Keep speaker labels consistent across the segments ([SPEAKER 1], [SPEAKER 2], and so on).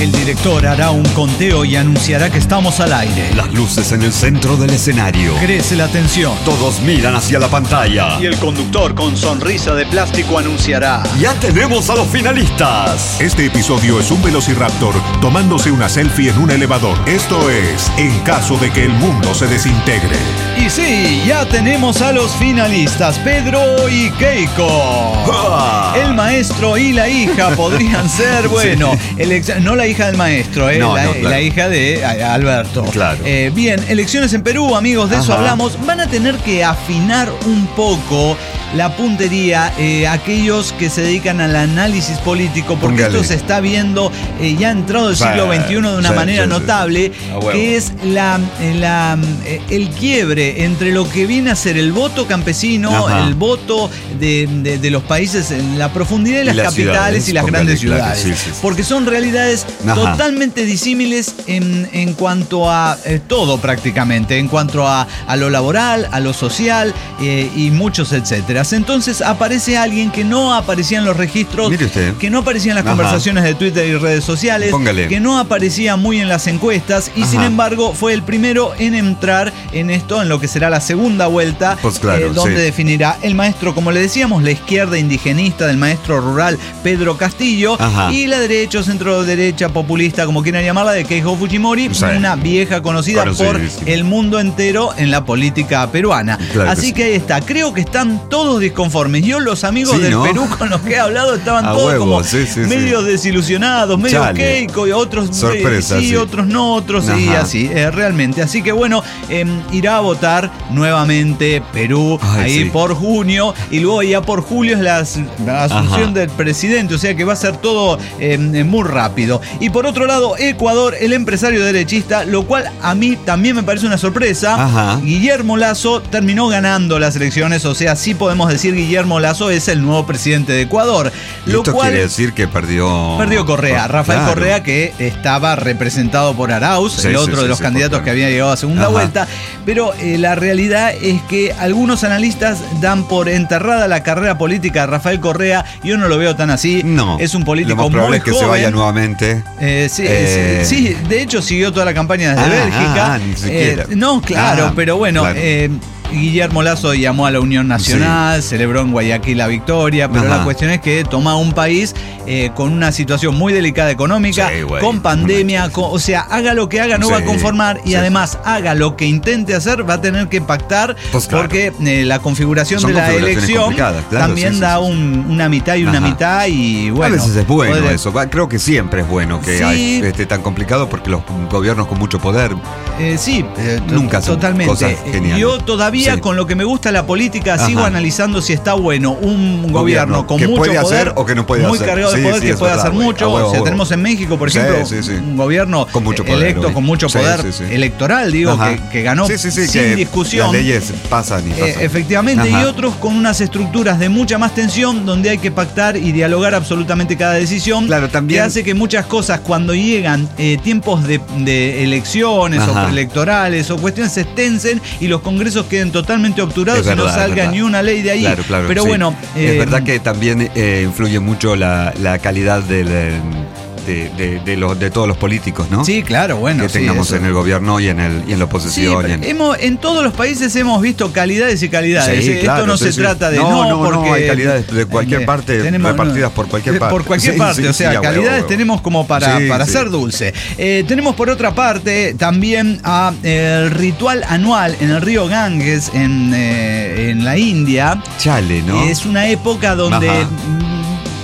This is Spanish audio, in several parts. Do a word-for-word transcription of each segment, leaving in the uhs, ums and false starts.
[SPEAKER 1] El director hará un conteo y anunciará que estamos al aire.
[SPEAKER 2] Las luces en el centro del escenario.
[SPEAKER 1] Crece la tensión.
[SPEAKER 2] Todos miran hacia la pantalla.
[SPEAKER 1] Y el conductor con sonrisa de plástico anunciará:
[SPEAKER 2] ¡Ya tenemos a los finalistas!
[SPEAKER 3] Este episodio es un velociraptor tomándose una selfie en un elevador. Esto es En caso de que el mundo se desintegre.
[SPEAKER 1] Y sí, ya tenemos a los finalistas, Pedro y Keiko.
[SPEAKER 2] ¡Ah!
[SPEAKER 1] El maestro y la hija podrían ser, bueno, sí. elec- no la hija del maestro, eh,
[SPEAKER 2] no,
[SPEAKER 1] la,
[SPEAKER 2] no, claro.
[SPEAKER 1] la hija de Alberto.
[SPEAKER 2] Claro.
[SPEAKER 1] Eh, bien, elecciones en Perú, amigos, de eso
[SPEAKER 2] Ajá.
[SPEAKER 1] hablamos. Van a tener que afinar un poco la puntería eh, aquellos que se dedican al análisis político, porque
[SPEAKER 2] Póngale.
[SPEAKER 1] esto se está viendo eh, ya entrado el siglo
[SPEAKER 2] Sí,
[SPEAKER 1] veintiuno de una
[SPEAKER 2] sí,
[SPEAKER 1] manera
[SPEAKER 2] sí, sí.
[SPEAKER 1] notable,
[SPEAKER 2] A huevo.
[SPEAKER 1] que es la, la, el quiebre entre lo que viene a ser el voto campesino,
[SPEAKER 2] Ajá.
[SPEAKER 1] el voto de, de, de los países en la profundidad de las,
[SPEAKER 2] Y las
[SPEAKER 1] capitales
[SPEAKER 2] ciudades,
[SPEAKER 1] y las
[SPEAKER 2] póngale,
[SPEAKER 1] grandes
[SPEAKER 2] claro,
[SPEAKER 1] ciudades.
[SPEAKER 2] sí, sí, sí.
[SPEAKER 1] Porque son realidades
[SPEAKER 2] Ajá.
[SPEAKER 1] totalmente disímiles en, en cuanto a eh, todo prácticamente, en cuanto a, a lo laboral, a lo social eh, y muchos etcétera. Entonces aparece alguien que no aparecía en los registros,
[SPEAKER 2] Mire usted.
[SPEAKER 1] que no aparecía en las
[SPEAKER 2] Ajá.
[SPEAKER 1] conversaciones de Twitter y redes sociales,
[SPEAKER 2] Póngale.
[SPEAKER 1] que no aparecía muy en las encuestas y
[SPEAKER 2] Ajá.
[SPEAKER 1] sin embargo fue el primero en entrar en esto, en lo que será la segunda vuelta,
[SPEAKER 2] Pues claro,
[SPEAKER 1] eh, donde
[SPEAKER 2] sí.
[SPEAKER 1] definirá el maestro, como le decíamos, la izquierda indigenista del maestro rural Pedro Castillo.
[SPEAKER 2] Ajá.
[SPEAKER 1] Y la derecha o centro derecha populista, como quieran llamarla, de Keiko Fujimori,
[SPEAKER 2] Sí.
[SPEAKER 1] una vieja conocida por
[SPEAKER 2] Conocidísima.
[SPEAKER 1] el mundo entero en la política peruana.
[SPEAKER 2] Claro que
[SPEAKER 1] Así
[SPEAKER 2] sí.
[SPEAKER 1] que ahí está, creo que están todos disconformes. Yo, los amigos
[SPEAKER 2] Sí,
[SPEAKER 1] del
[SPEAKER 2] ¿no?
[SPEAKER 1] Perú con los que he hablado estaban
[SPEAKER 2] A
[SPEAKER 1] todos
[SPEAKER 2] huevo,
[SPEAKER 1] como
[SPEAKER 2] sí, sí,
[SPEAKER 1] medio
[SPEAKER 2] sí.
[SPEAKER 1] desilusionados, medio
[SPEAKER 2] Chale.
[SPEAKER 1] Keiko, y otros eh,
[SPEAKER 2] Sorpresa,
[SPEAKER 1] sí,
[SPEAKER 2] sí.
[SPEAKER 1] otros no, otros y
[SPEAKER 2] Ajá.
[SPEAKER 1] así, eh, realmente. Así que bueno, eh, irá a votar nuevamente Perú
[SPEAKER 2] Ay,
[SPEAKER 1] ahí
[SPEAKER 2] sí.
[SPEAKER 1] por junio, y luego ya por julio es la, la asunción
[SPEAKER 2] Ajá.
[SPEAKER 1] del presidente, o sea que va a ser todo eh, muy rápido. Y por otro lado, Ecuador, el empresario derechista, lo cual a mí también me parece una sorpresa.
[SPEAKER 2] Ajá.
[SPEAKER 1] Guillermo Lasso terminó ganando las elecciones, o sea, sí podemos decir Guillermo Lasso es el nuevo presidente de Ecuador.
[SPEAKER 2] Y
[SPEAKER 1] Lo
[SPEAKER 2] esto
[SPEAKER 1] cual
[SPEAKER 2] quiere decir que perdió...
[SPEAKER 1] perdió Correa, Rafael
[SPEAKER 2] Claro.
[SPEAKER 1] Correa, que estaba representado por Arauz,
[SPEAKER 2] Sí,
[SPEAKER 1] el
[SPEAKER 2] sí,
[SPEAKER 1] otro
[SPEAKER 2] sí,
[SPEAKER 1] de los
[SPEAKER 2] sí,
[SPEAKER 1] candidatos
[SPEAKER 2] por
[SPEAKER 1] que
[SPEAKER 2] claro.
[SPEAKER 1] había llegado a segunda
[SPEAKER 2] Ajá.
[SPEAKER 1] vuelta. Pero eh, la realidad es que algunos analistas dan por enterrada la carrera política de Rafael Correa. Yo no lo veo tan así.
[SPEAKER 2] No.
[SPEAKER 1] Es un
[SPEAKER 2] Lo
[SPEAKER 1] político
[SPEAKER 2] más probable
[SPEAKER 1] muy
[SPEAKER 2] es que
[SPEAKER 1] joven.
[SPEAKER 2] se vaya nuevamente.
[SPEAKER 1] Eh, sí,
[SPEAKER 2] Eh.
[SPEAKER 1] sí, sí, de hecho siguió toda la campaña desde
[SPEAKER 2] Ah,
[SPEAKER 1] Bélgica.
[SPEAKER 2] ah, ni siquiera.
[SPEAKER 1] Eh, no, claro,
[SPEAKER 2] Ah,
[SPEAKER 1] pero bueno,
[SPEAKER 2] claro.
[SPEAKER 1] eh, Guillermo Lasso llamó a la Unión Nacional, celebró en Guayaquil la victoria, pero
[SPEAKER 2] Ajá.
[SPEAKER 1] la cuestión es que toma un país eh, con una situación muy delicada económica,
[SPEAKER 2] Sí, güey,
[SPEAKER 1] con pandemia,
[SPEAKER 2] una-
[SPEAKER 1] con- o sea, haga lo que haga, no
[SPEAKER 2] Sí,
[SPEAKER 1] va a conformar, y
[SPEAKER 2] sí.
[SPEAKER 1] además haga lo que intente hacer, va a tener que pactar,
[SPEAKER 2] Pues claro.
[SPEAKER 1] porque eh, la configuración
[SPEAKER 2] Son
[SPEAKER 1] de la
[SPEAKER 2] configuraciones
[SPEAKER 1] elección
[SPEAKER 2] complicadas, claro,
[SPEAKER 1] también
[SPEAKER 2] sí, sí,
[SPEAKER 1] da
[SPEAKER 2] sí, sí.
[SPEAKER 1] un- una mitad y una
[SPEAKER 2] Ajá.
[SPEAKER 1] mitad, y bueno.
[SPEAKER 2] a veces es bueno
[SPEAKER 1] puede-
[SPEAKER 2] eso. Va, Creo que siempre es bueno que
[SPEAKER 1] Sí.
[SPEAKER 2] hay- esté tan complicado porque los gobiernos con mucho poder
[SPEAKER 1] Eh, sí, eh, to-
[SPEAKER 2] Nunca hacen
[SPEAKER 1] totalmente.
[SPEAKER 2] cosas
[SPEAKER 1] Eh,
[SPEAKER 2] geniales.
[SPEAKER 1] Yo todavía,
[SPEAKER 2] Sí.
[SPEAKER 1] con lo que me gusta la política,
[SPEAKER 2] Ajá.
[SPEAKER 1] sigo analizando si está bueno un gobierno,
[SPEAKER 2] Gobierno
[SPEAKER 1] con
[SPEAKER 2] que
[SPEAKER 1] mucho
[SPEAKER 2] puede
[SPEAKER 1] poder,
[SPEAKER 2] hacer o que no puede
[SPEAKER 1] muy
[SPEAKER 2] hacer.
[SPEAKER 1] cargado de
[SPEAKER 2] Sí,
[SPEAKER 1] poder,
[SPEAKER 2] sí,
[SPEAKER 1] que
[SPEAKER 2] es
[SPEAKER 1] puede
[SPEAKER 2] verdad,
[SPEAKER 1] hacer
[SPEAKER 2] güey.
[SPEAKER 1] mucho.
[SPEAKER 2] A huevo,
[SPEAKER 1] O sea,
[SPEAKER 2] a huevo.
[SPEAKER 1] tenemos en México, por
[SPEAKER 2] Sí,
[SPEAKER 1] ejemplo,
[SPEAKER 2] sí, sí.
[SPEAKER 1] un gobierno
[SPEAKER 2] Con mucho
[SPEAKER 1] eh,
[SPEAKER 2] poder,
[SPEAKER 1] electo
[SPEAKER 2] güey.
[SPEAKER 1] con mucho
[SPEAKER 2] Sí,
[SPEAKER 1] poder
[SPEAKER 2] sí, sí.
[SPEAKER 1] electoral, digo,
[SPEAKER 2] Ajá.
[SPEAKER 1] que, que ganó
[SPEAKER 2] Sí, sí, sí,
[SPEAKER 1] sin
[SPEAKER 2] que
[SPEAKER 1] discusión.
[SPEAKER 2] Las leyes pasan y pasan.
[SPEAKER 1] Eh, efectivamente,
[SPEAKER 2] Ajá.
[SPEAKER 1] y otros con unas estructuras de mucha más tensión, donde hay que pactar y dialogar absolutamente cada decisión.
[SPEAKER 2] Claro, también-
[SPEAKER 1] Que hace que muchas cosas, cuando llegan eh, tiempos de, de elecciones
[SPEAKER 2] Ajá.
[SPEAKER 1] o preelectorales o cuestiones, se extensen y los congresos queden totalmente obturados
[SPEAKER 2] Es
[SPEAKER 1] y no
[SPEAKER 2] verdad, es
[SPEAKER 1] salga
[SPEAKER 2] verdad.
[SPEAKER 1] ni una ley de ahí.
[SPEAKER 2] Claro, claro,
[SPEAKER 1] Pero
[SPEAKER 2] sí.
[SPEAKER 1] bueno.
[SPEAKER 2] Es
[SPEAKER 1] eh,
[SPEAKER 2] verdad que también eh, influye mucho la, la calidad del, eh, de, de, de, los, de todos los políticos, ¿no?
[SPEAKER 1] Sí, claro, bueno.
[SPEAKER 2] que
[SPEAKER 1] sí,
[SPEAKER 2] tengamos
[SPEAKER 1] eso.
[SPEAKER 2] en el gobierno y en, el, y en la
[SPEAKER 1] Sí,
[SPEAKER 2] oposición.
[SPEAKER 1] pero
[SPEAKER 2] y en...
[SPEAKER 1] hemos, en todos los países hemos visto calidades y calidades.
[SPEAKER 2] Sí,
[SPEAKER 1] Eh,
[SPEAKER 2] claro,
[SPEAKER 1] Esto no
[SPEAKER 2] sí,
[SPEAKER 1] se
[SPEAKER 2] sí.
[SPEAKER 1] trata de
[SPEAKER 2] No,
[SPEAKER 1] no,
[SPEAKER 2] no, no,
[SPEAKER 1] porque
[SPEAKER 2] hay calidades de cualquier parte, repartidas por cualquier
[SPEAKER 1] eh,
[SPEAKER 2] parte.
[SPEAKER 1] Por cualquier
[SPEAKER 2] Sí,
[SPEAKER 1] parte,
[SPEAKER 2] sí,
[SPEAKER 1] o sea,
[SPEAKER 2] sí, a huevo,
[SPEAKER 1] calidades
[SPEAKER 2] huevo.
[SPEAKER 1] tenemos como para,
[SPEAKER 2] Sí,
[SPEAKER 1] para
[SPEAKER 2] sí.
[SPEAKER 1] ser dulce. Eh, tenemos por otra parte también a, eh, el ritual anual en el río Ganges en, eh, en la India.
[SPEAKER 2] Chale, ¿no?
[SPEAKER 1] Es una época donde...
[SPEAKER 2] Ajá.
[SPEAKER 1] mm,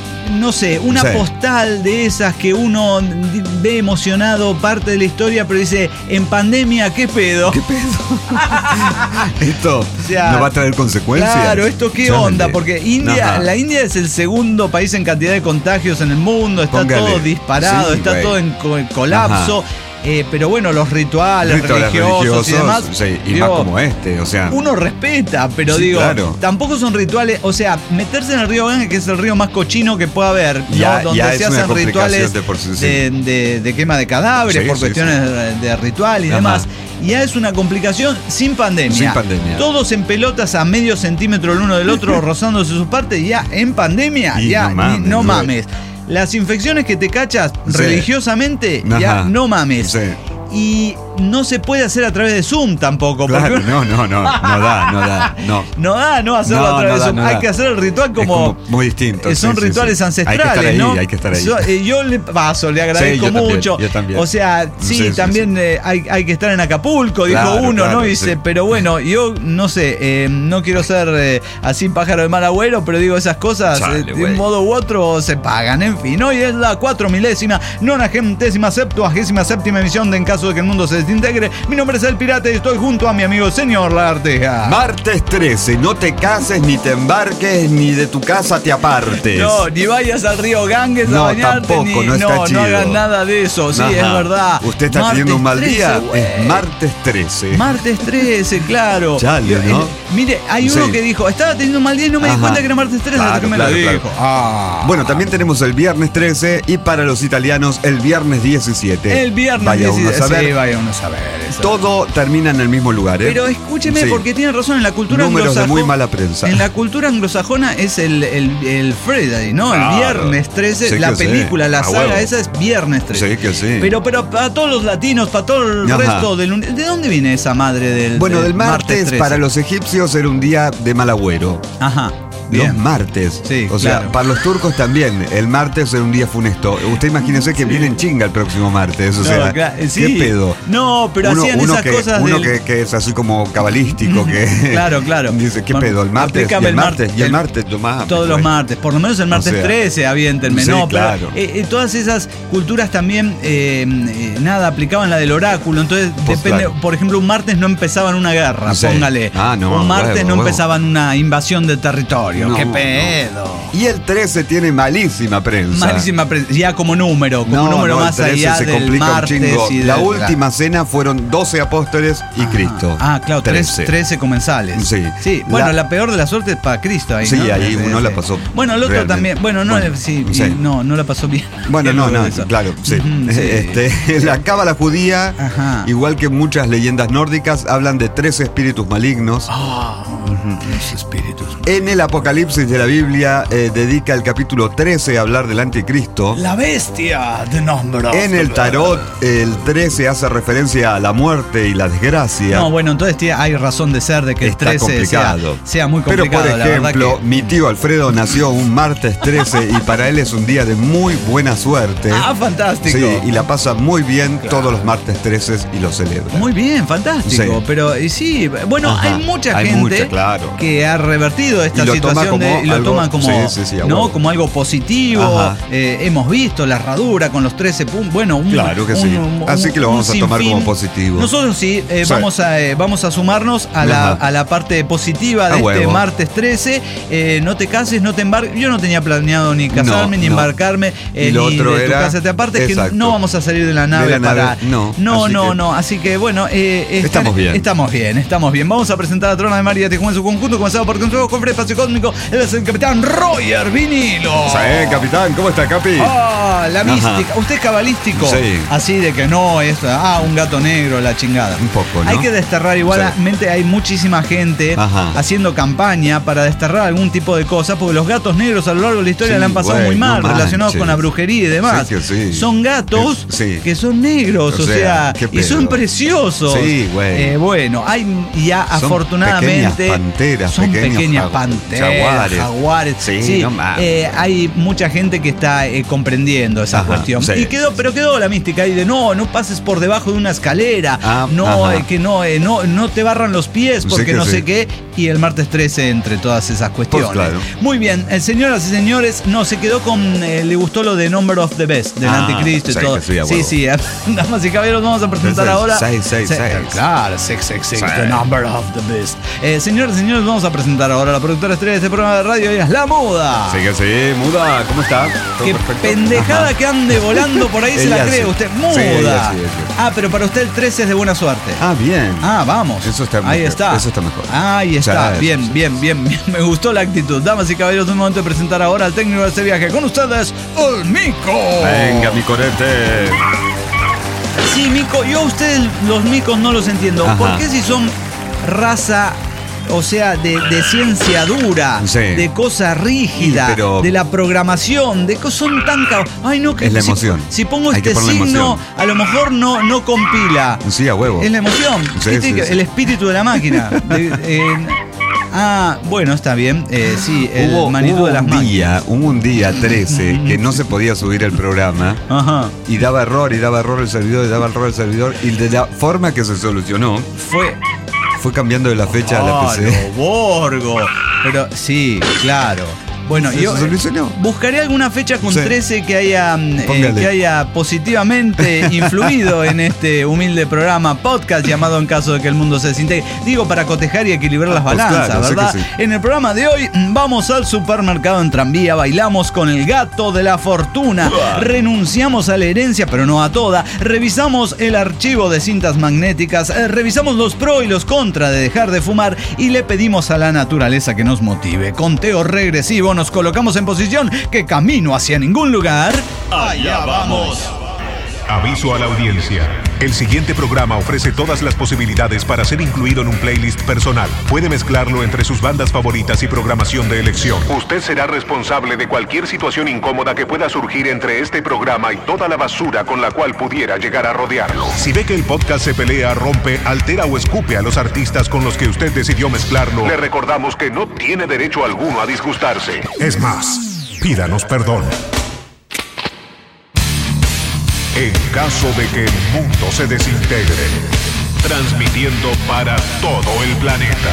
[SPEAKER 1] No sé, una
[SPEAKER 2] Sí.
[SPEAKER 1] postal de esas que uno ve emocionado, parte de la historia, pero dice, en pandemia, ¿qué pedo?
[SPEAKER 2] ¿Qué pedo? Esto
[SPEAKER 1] O sea,
[SPEAKER 2] no va a traer consecuencias.
[SPEAKER 1] Claro, ¿esto qué
[SPEAKER 2] Chale.
[SPEAKER 1] onda? Porque India,
[SPEAKER 2] Ajá.
[SPEAKER 1] la India es el segundo país en cantidad de contagios en el mundo, está
[SPEAKER 2] Póngale.
[SPEAKER 1] todo disparado,
[SPEAKER 2] Sí,
[SPEAKER 1] está
[SPEAKER 2] güey.
[SPEAKER 1] todo en co- colapso. Eh, pero bueno, los rituales,
[SPEAKER 2] Rituales
[SPEAKER 1] religiosos, y demás.
[SPEAKER 2] sí, y
[SPEAKER 1] digo,
[SPEAKER 2] más como este, o sea.
[SPEAKER 1] uno respeta, pero
[SPEAKER 2] Sí,
[SPEAKER 1] digo,
[SPEAKER 2] claro.
[SPEAKER 1] tampoco son rituales. O sea, meterse en el río Ganges, que es el río más cochino que puede haber, ¿no?
[SPEAKER 2] Ya-
[SPEAKER 1] Donde
[SPEAKER 2] ya
[SPEAKER 1] se
[SPEAKER 2] es una
[SPEAKER 1] hacen
[SPEAKER 2] complicación
[SPEAKER 1] rituales
[SPEAKER 2] de por sí, sí.
[SPEAKER 1] de, de- de quema de cadáveres,
[SPEAKER 2] Sí,
[SPEAKER 1] por
[SPEAKER 2] sí,
[SPEAKER 1] cuestiones de, de ritual y
[SPEAKER 2] Ajá.
[SPEAKER 1] demás. Ya es una complicación sin pandemia.
[SPEAKER 2] Sin pandemia.
[SPEAKER 1] Todos en pelotas a medio centímetro el uno del otro, rozándose sus partes, ya en pandemia,
[SPEAKER 2] Y
[SPEAKER 1] ya
[SPEAKER 2] no mames,
[SPEAKER 1] ni- no
[SPEAKER 2] güey.
[SPEAKER 1] mames. las infecciones que te cachas
[SPEAKER 2] Sí.
[SPEAKER 1] religiosamente,
[SPEAKER 2] Ajá.
[SPEAKER 1] ya no mames.
[SPEAKER 2] Sí.
[SPEAKER 1] Y no se puede hacer a través de Zoom tampoco.
[SPEAKER 2] Claro,
[SPEAKER 1] porque
[SPEAKER 2] no, no, no, no da, no da, no.
[SPEAKER 1] no da, no hacerlo
[SPEAKER 2] No,
[SPEAKER 1] a través
[SPEAKER 2] no
[SPEAKER 1] de
[SPEAKER 2] da,
[SPEAKER 1] Zoom.
[SPEAKER 2] no
[SPEAKER 1] hay
[SPEAKER 2] da.
[SPEAKER 1] que hacer el ritual como.
[SPEAKER 2] Es como muy distinto.
[SPEAKER 1] eh, son
[SPEAKER 2] sí, sí,
[SPEAKER 1] rituales
[SPEAKER 2] sí.
[SPEAKER 1] ancestrales,
[SPEAKER 2] hay que estar ahí,
[SPEAKER 1] ¿no?
[SPEAKER 2] Hay que estar ahí.
[SPEAKER 1] Yo, eh, yo le paso, le agradezco
[SPEAKER 2] Sí, yo también,
[SPEAKER 1] mucho.
[SPEAKER 2] yo también.
[SPEAKER 1] O sea, sí,
[SPEAKER 2] Sí, sí,
[SPEAKER 1] también
[SPEAKER 2] sí.
[SPEAKER 1] eh, hay, hay que estar en Acapulco, dijo
[SPEAKER 2] Claro,
[SPEAKER 1] uno,
[SPEAKER 2] claro,
[SPEAKER 1] ¿no? Y dice,
[SPEAKER 2] sí.
[SPEAKER 1] pero bueno, yo no sé, eh, no quiero ser eh, así pájaro de mal agüero, pero digo, esas cosas
[SPEAKER 2] Chale,
[SPEAKER 1] eh, de
[SPEAKER 2] güey.
[SPEAKER 1] un modo u otro se pagan. En fin, hoy es la cuatro milésima, nonagentésima, septuagésima séptima emisión de En Caso de que el Mundo se desintegre. Mi nombre es El Pirata y estoy junto a mi amigo señor Lagarteja.
[SPEAKER 2] Martes trece, no te cases, ni te embarques, ni de tu casa te apartes.
[SPEAKER 1] No, ni vayas al río Ganges a
[SPEAKER 2] No,
[SPEAKER 1] bañarte,
[SPEAKER 2] tampoco,
[SPEAKER 1] ni,
[SPEAKER 2] no está
[SPEAKER 1] no,
[SPEAKER 2] chido.
[SPEAKER 1] no hagan nada de eso, sí,
[SPEAKER 2] Ajá.
[SPEAKER 1] es verdad.
[SPEAKER 2] Usted está
[SPEAKER 1] Martes
[SPEAKER 2] teniendo un mal
[SPEAKER 1] trece,
[SPEAKER 2] día,
[SPEAKER 1] güey.
[SPEAKER 2] es martes trece.
[SPEAKER 1] Martes trece, claro.
[SPEAKER 2] Chale,
[SPEAKER 1] Eh,
[SPEAKER 2] ¿no?
[SPEAKER 1] eh, mire, hay uno
[SPEAKER 2] Sí.
[SPEAKER 1] que dijo, estaba teniendo un mal día y no me di
[SPEAKER 2] Ajá.
[SPEAKER 1] cuenta que era martes trece hasta
[SPEAKER 2] Claro,
[SPEAKER 1] que me
[SPEAKER 2] claro,
[SPEAKER 1] lo
[SPEAKER 2] claro.
[SPEAKER 1] dijo. Ah.
[SPEAKER 2] Bueno, también tenemos el viernes trece y para los italianos el viernes diecisiete.
[SPEAKER 1] El viernes
[SPEAKER 2] Vaya uno a
[SPEAKER 1] diecisiete,
[SPEAKER 2] saber.
[SPEAKER 1] sí, vaya uno a saber eso.
[SPEAKER 2] Todo termina en el mismo lugar, ¿eh?
[SPEAKER 1] Pero escúcheme,
[SPEAKER 2] Sí.
[SPEAKER 1] porque tiene razón, en la cultura
[SPEAKER 2] Números de
[SPEAKER 1] anglosajona.
[SPEAKER 2] muy mala prensa.
[SPEAKER 1] En la cultura anglosajona es el, el, el Friday, ¿no?
[SPEAKER 2] Claro.
[SPEAKER 1] El viernes trece.
[SPEAKER 2] Sí
[SPEAKER 1] la
[SPEAKER 2] que sí.
[SPEAKER 1] película, la
[SPEAKER 2] A
[SPEAKER 1] saga
[SPEAKER 2] huevo.
[SPEAKER 1] esa es viernes trece.
[SPEAKER 2] Sí que sí.
[SPEAKER 1] Pero, pero para todos los latinos, para todo el
[SPEAKER 2] Ajá.
[SPEAKER 1] resto del uni- ¿de dónde viene esa madre del
[SPEAKER 2] Bueno, del martes,
[SPEAKER 1] trece?
[SPEAKER 2] para los egipcios era un día de mal agüero.
[SPEAKER 1] Ajá.
[SPEAKER 2] Los
[SPEAKER 1] Bien.
[SPEAKER 2] martes.
[SPEAKER 1] Sí,
[SPEAKER 2] o sea,
[SPEAKER 1] claro.
[SPEAKER 2] para los turcos también. El martes era un día funesto. Usted imagínese que viene en chinga el próximo martes. O
[SPEAKER 1] No,
[SPEAKER 2] sea,
[SPEAKER 1] claro, sí.
[SPEAKER 2] ¿qué pedo?
[SPEAKER 1] No, pero
[SPEAKER 2] uno,
[SPEAKER 1] hacían
[SPEAKER 2] uno
[SPEAKER 1] esas
[SPEAKER 2] que,
[SPEAKER 1] cosas
[SPEAKER 2] Uno
[SPEAKER 1] del-
[SPEAKER 2] que, que es así como cabalístico. que
[SPEAKER 1] Claro, claro.
[SPEAKER 2] Dice, ¿qué
[SPEAKER 1] Bueno,
[SPEAKER 2] pedo? El martes. Y
[SPEAKER 1] aplicame
[SPEAKER 2] el martes. Y el
[SPEAKER 1] el-
[SPEAKER 2] martes. No mames,
[SPEAKER 1] Todos los
[SPEAKER 2] güey.
[SPEAKER 1] martes, por lo menos el martes
[SPEAKER 2] O sea,
[SPEAKER 1] trece, aviéntenme,
[SPEAKER 2] sí,
[SPEAKER 1] no, pero,
[SPEAKER 2] claro.
[SPEAKER 1] eh, eh, todas esas culturas también, eh, eh, nada, aplicaban la del oráculo, entonces
[SPEAKER 2] Pues
[SPEAKER 1] depende,
[SPEAKER 2] claro.
[SPEAKER 1] por ejemplo, un martes no empezaban una guerra,
[SPEAKER 2] Sí.
[SPEAKER 1] póngale.
[SPEAKER 2] Ah, no,
[SPEAKER 1] un martes
[SPEAKER 2] huevo,
[SPEAKER 1] no
[SPEAKER 2] huevo.
[SPEAKER 1] empezaban una invasión de territorio,
[SPEAKER 2] No,
[SPEAKER 1] qué
[SPEAKER 2] no.
[SPEAKER 1] pedo.
[SPEAKER 2] Y el trece tiene malísima prensa.
[SPEAKER 1] Malísima pre- ya como número, como
[SPEAKER 2] No,
[SPEAKER 1] número
[SPEAKER 2] no, el
[SPEAKER 1] más
[SPEAKER 2] trece
[SPEAKER 1] allá
[SPEAKER 2] se
[SPEAKER 1] del
[SPEAKER 2] complica un
[SPEAKER 1] martes
[SPEAKER 2] chingo.
[SPEAKER 1] y
[SPEAKER 2] La
[SPEAKER 1] del-
[SPEAKER 2] última cena fueron doce apóstoles y
[SPEAKER 1] Ah,
[SPEAKER 2] Cristo.
[SPEAKER 1] Ah, claro, tres-
[SPEAKER 2] trece.
[SPEAKER 1] trece comensales.
[SPEAKER 2] Sí.
[SPEAKER 1] Sí, bueno,
[SPEAKER 2] La-
[SPEAKER 1] la, peor de la suerte es para Cristo ahí.
[SPEAKER 2] Sí,
[SPEAKER 1] ¿no?
[SPEAKER 2] ahí
[SPEAKER 1] Sí,
[SPEAKER 2] uno
[SPEAKER 1] sí.
[SPEAKER 2] la pasó
[SPEAKER 1] Bueno, el otro
[SPEAKER 2] realmente.
[SPEAKER 1] también. Bueno, no,
[SPEAKER 2] Bueno,
[SPEAKER 1] sí,
[SPEAKER 2] sí.
[SPEAKER 1] y no, no la pasó bien.
[SPEAKER 2] Bueno,
[SPEAKER 1] Bien,
[SPEAKER 2] no,
[SPEAKER 1] lo
[SPEAKER 2] no,
[SPEAKER 1] de eso.
[SPEAKER 2] claro, sí.
[SPEAKER 1] Ujú, sí.
[SPEAKER 2] Este, la cábala judía,
[SPEAKER 1] Ajá.
[SPEAKER 2] igual que muchas leyendas nórdicas, hablan de tres espíritus malignos.
[SPEAKER 1] Ah, los espíritus.
[SPEAKER 2] En el Apocalipsis de la Biblia eh, dedica el capítulo trece a hablar del anticristo.
[SPEAKER 1] La bestia de nombre.
[SPEAKER 2] En el tarot, el trece hace referencia a la muerte y la desgracia.
[SPEAKER 1] No, bueno, entonces tía, hay razón de ser de que
[SPEAKER 2] Está
[SPEAKER 1] el trece sea,
[SPEAKER 2] complicado.
[SPEAKER 1] sea muy
[SPEAKER 2] Pero
[SPEAKER 1] complicado.
[SPEAKER 2] por
[SPEAKER 1] la verdad
[SPEAKER 2] ejemplo,
[SPEAKER 1] que-
[SPEAKER 2] mi tío Alfredo nació un martes trece y para él es un día de muy buena suerte.
[SPEAKER 1] Ah, fantástico.
[SPEAKER 2] Sí, y la pasa muy bien
[SPEAKER 1] Claro.
[SPEAKER 2] todos los martes trece y lo celebra.
[SPEAKER 1] Muy bien, fantástico.
[SPEAKER 2] Sí.
[SPEAKER 1] Pero y sí, bueno,
[SPEAKER 2] Ajá,
[SPEAKER 1] hay mucha
[SPEAKER 2] hay
[SPEAKER 1] gente
[SPEAKER 2] mucha, claro.
[SPEAKER 1] que ha revertido esta
[SPEAKER 2] Y lo toma
[SPEAKER 1] situación
[SPEAKER 2] como
[SPEAKER 1] de, y lo
[SPEAKER 2] algo-
[SPEAKER 1] toma como,
[SPEAKER 2] sí, sí, sí, a
[SPEAKER 1] ¿no?
[SPEAKER 2] huevo.
[SPEAKER 1] como algo positivo.
[SPEAKER 2] Ajá.
[SPEAKER 1] Eh, hemos visto la herradura con los trece puntos. Bueno, un,
[SPEAKER 2] Claro que sí. Así que lo
[SPEAKER 1] un
[SPEAKER 2] vamos a tomar
[SPEAKER 1] sinfín.
[SPEAKER 2] como positivo.
[SPEAKER 1] Nosotros sí, eh,
[SPEAKER 2] Sí.
[SPEAKER 1] Vamos, a, eh, vamos a sumarnos a la,
[SPEAKER 2] Ajá.
[SPEAKER 1] a la parte positiva de
[SPEAKER 2] A
[SPEAKER 1] este
[SPEAKER 2] huevo.
[SPEAKER 1] martes trece. Eh, no te cases, no te embarques. Yo no tenía planeado ni casarme,
[SPEAKER 2] No,
[SPEAKER 1] ni
[SPEAKER 2] no.
[SPEAKER 1] embarcarme, eh,
[SPEAKER 2] Y lo
[SPEAKER 1] ni
[SPEAKER 2] otro
[SPEAKER 1] de tu
[SPEAKER 2] era-
[SPEAKER 1] casa. Te aparte es que
[SPEAKER 2] Exacto.
[SPEAKER 1] no vamos a salir de la nave,
[SPEAKER 2] De la nave,
[SPEAKER 1] para.
[SPEAKER 2] no.
[SPEAKER 1] no,
[SPEAKER 2] Así
[SPEAKER 1] no,
[SPEAKER 2] que-
[SPEAKER 1] no. Así que bueno, eh, están-
[SPEAKER 2] Estamos bien.
[SPEAKER 1] Estamos bien, estamos bien. Vamos a presentar a Trona de María Tijuana en su conjunto, comenzado por Consejo Cofre Espacio Cósmico. Él es el capitán Roger Vinilo.
[SPEAKER 2] Sí, capitán, ¿cómo está, Capi?
[SPEAKER 1] Ah, la
[SPEAKER 2] Ajá.
[SPEAKER 1] mística. ¿Usted es cabalístico?
[SPEAKER 2] Sí.
[SPEAKER 1] Así de que no es, ah, un gato negro, la chingada.
[SPEAKER 2] Un poco, ¿no?
[SPEAKER 1] Hay que desterrar, igualmente hay muchísima gente
[SPEAKER 2] Ajá.
[SPEAKER 1] haciendo campaña para desterrar algún tipo de cosas, porque los gatos negros a lo largo de la historia
[SPEAKER 2] Sí,
[SPEAKER 1] le han pasado
[SPEAKER 2] güey,
[SPEAKER 1] muy mal,
[SPEAKER 2] no
[SPEAKER 1] relacionados
[SPEAKER 2] manches.
[SPEAKER 1] con la brujería y demás.
[SPEAKER 2] Sí que sí.
[SPEAKER 1] Son gatos
[SPEAKER 2] Es- sí.
[SPEAKER 1] que son negros,
[SPEAKER 2] O
[SPEAKER 1] o sea,
[SPEAKER 2] sea, qué
[SPEAKER 1] y son
[SPEAKER 2] pedo.
[SPEAKER 1] preciosos.
[SPEAKER 2] Sí, güey.
[SPEAKER 1] Eh, bueno, hay ya
[SPEAKER 2] Son
[SPEAKER 1] afortunadamente.
[SPEAKER 2] pequeñas panteras,
[SPEAKER 1] son
[SPEAKER 2] pequeños
[SPEAKER 1] pequeñas
[SPEAKER 2] jagu-
[SPEAKER 1] panteras,
[SPEAKER 2] jaguares.
[SPEAKER 1] jaguares.
[SPEAKER 2] Sí, no mames.
[SPEAKER 1] eh, hay mucha gente que está eh, comprendiendo esa
[SPEAKER 2] Ajá,
[SPEAKER 1] cuestión.
[SPEAKER 2] sí.
[SPEAKER 1] Y quedó, pero quedó la mística ahí de no, no pases por debajo de una escalera,
[SPEAKER 2] Ah,
[SPEAKER 1] no,
[SPEAKER 2] ajá.
[SPEAKER 1] eh, que no, eh, no, no te barran los pies
[SPEAKER 2] Sí
[SPEAKER 1] porque
[SPEAKER 2] que
[SPEAKER 1] no
[SPEAKER 2] sí.
[SPEAKER 1] sé qué. Y el martes trece entre todas esas cuestiones.
[SPEAKER 2] Pues claro.
[SPEAKER 1] Muy bien, eh, señoras y señores, no, se quedó con, eh, le gustó lo de Number of the Best, del
[SPEAKER 2] Ah,
[SPEAKER 1] anticristo y
[SPEAKER 2] sí,
[SPEAKER 1] todo.
[SPEAKER 2] que sí, a
[SPEAKER 1] sí,
[SPEAKER 2] huevo.
[SPEAKER 1] sí, damas y caballeros, vamos a presentar
[SPEAKER 2] Ese es
[SPEAKER 1] ahora.
[SPEAKER 2] seis, seis,
[SPEAKER 1] Se-
[SPEAKER 2] seis.
[SPEAKER 1] Claro, seis seis seis,
[SPEAKER 2] Sí.
[SPEAKER 1] the Number of the Beast. Eh, señoras y señores, vamos a presentar ahora a la productora estrella de este programa de radio, ella es La Muda.
[SPEAKER 2] Sí que sí, muda, ¿cómo está? ¿Todo
[SPEAKER 1] Qué
[SPEAKER 2] perfecto?
[SPEAKER 1] pendejada
[SPEAKER 2] Ajá.
[SPEAKER 1] que ande volando por ahí se la
[SPEAKER 2] Ella
[SPEAKER 1] cree
[SPEAKER 2] sí.
[SPEAKER 1] usted.
[SPEAKER 2] Sí,
[SPEAKER 1] Muda.
[SPEAKER 2] ella sí, ella sí.
[SPEAKER 1] Ah, pero para usted el trece es de buena suerte.
[SPEAKER 2] Ah, bien.
[SPEAKER 1] Ah, vamos.
[SPEAKER 2] Eso está
[SPEAKER 1] Ahí
[SPEAKER 2] mejor,
[SPEAKER 1] está.
[SPEAKER 2] eso está mejor.
[SPEAKER 1] Ahí está.
[SPEAKER 2] Sí,
[SPEAKER 1] bien,
[SPEAKER 2] sí, sí.
[SPEAKER 1] bien, bien, bien. Me gustó la actitud. Damas y caballeros, es un momento de presentar ahora al técnico de este viaje. Con ustedes, el Mico.
[SPEAKER 2] Venga, mi corete.
[SPEAKER 1] Sí, Mico, yo a ustedes los micos no los entiendo.
[SPEAKER 2] Ajá.
[SPEAKER 1] ¿Por qué si son raza o sea, de, de ciencia dura,
[SPEAKER 2] Sí.
[SPEAKER 1] de cosa rígida,
[SPEAKER 2] Sí, pero-
[SPEAKER 1] de la programación, de cosas son tan ca- Ay, no, que
[SPEAKER 2] Es la
[SPEAKER 1] si-
[SPEAKER 2] emoción.
[SPEAKER 1] Si, pongo
[SPEAKER 2] Hay que
[SPEAKER 1] este
[SPEAKER 2] ponerle
[SPEAKER 1] signo,
[SPEAKER 2] emoción.
[SPEAKER 1] a lo mejor no, no compila.
[SPEAKER 2] Sí, a huevo.
[SPEAKER 1] Es la emoción,
[SPEAKER 2] Sí,
[SPEAKER 1] ¿viste?
[SPEAKER 2] sí,
[SPEAKER 1] Que
[SPEAKER 2] sí.
[SPEAKER 1] el espíritu de la máquina. De- eh, ah, bueno, está bien. Eh, sí, el
[SPEAKER 2] Hubo,
[SPEAKER 1] magnitud
[SPEAKER 2] hubo
[SPEAKER 1] de las
[SPEAKER 2] un
[SPEAKER 1] máquinas.
[SPEAKER 2] día, hubo un día trece que no se podía subir el programa
[SPEAKER 1] Ajá.
[SPEAKER 2] y daba error y daba error el servidor y daba error el servidor y de la forma que se solucionó
[SPEAKER 1] Fue.
[SPEAKER 2] fue cambiando de la fecha a la P C.
[SPEAKER 1] Claro, Borgo. Pero sí, claro. Bueno,
[SPEAKER 2] ¿Se
[SPEAKER 1] yo eh,
[SPEAKER 2] solucionó?
[SPEAKER 1] buscaré alguna fecha con
[SPEAKER 2] Sí.
[SPEAKER 1] trece que haya, mm, eh,
[SPEAKER 2] Póngale.
[SPEAKER 1] que haya positivamente influido en este humilde programa podcast llamado En caso de que el mundo se desintegre. Digo, para cotejar y equilibrar las
[SPEAKER 2] Pues
[SPEAKER 1] balanzas,
[SPEAKER 2] claro, sé
[SPEAKER 1] ¿verdad?
[SPEAKER 2] que sí.
[SPEAKER 1] En el programa de hoy mm, vamos al supermercado en tranvía, bailamos con el gato de la fortuna, renunciamos a la herencia, pero no a toda, revisamos el archivo de cintas magnéticas, eh, revisamos los pros y los contra de dejar de fumar y le pedimos a la naturaleza que nos motive. Conteo regresivo, nos colocamos en posición que camino hacia ningún lugar. Allá vamos.
[SPEAKER 3] Aviso a la audiencia. El siguiente programa ofrece todas las posibilidades para ser incluido en un playlist personal. Puede mezclarlo entre sus bandas favoritas y programación de elección. Usted será responsable de cualquier situación incómoda que pueda surgir entre este programa y toda la basura con la cual pudiera llegar a rodearlo. Si ve que el podcast se pelea, rompe, altera o escupe a los artistas con los que usted decidió mezclarlo, le recordamos que no tiene derecho alguno a disgustarse. Es más, pídanos perdón. En caso de que el mundo se desintegre, transmitiendo para todo el planeta.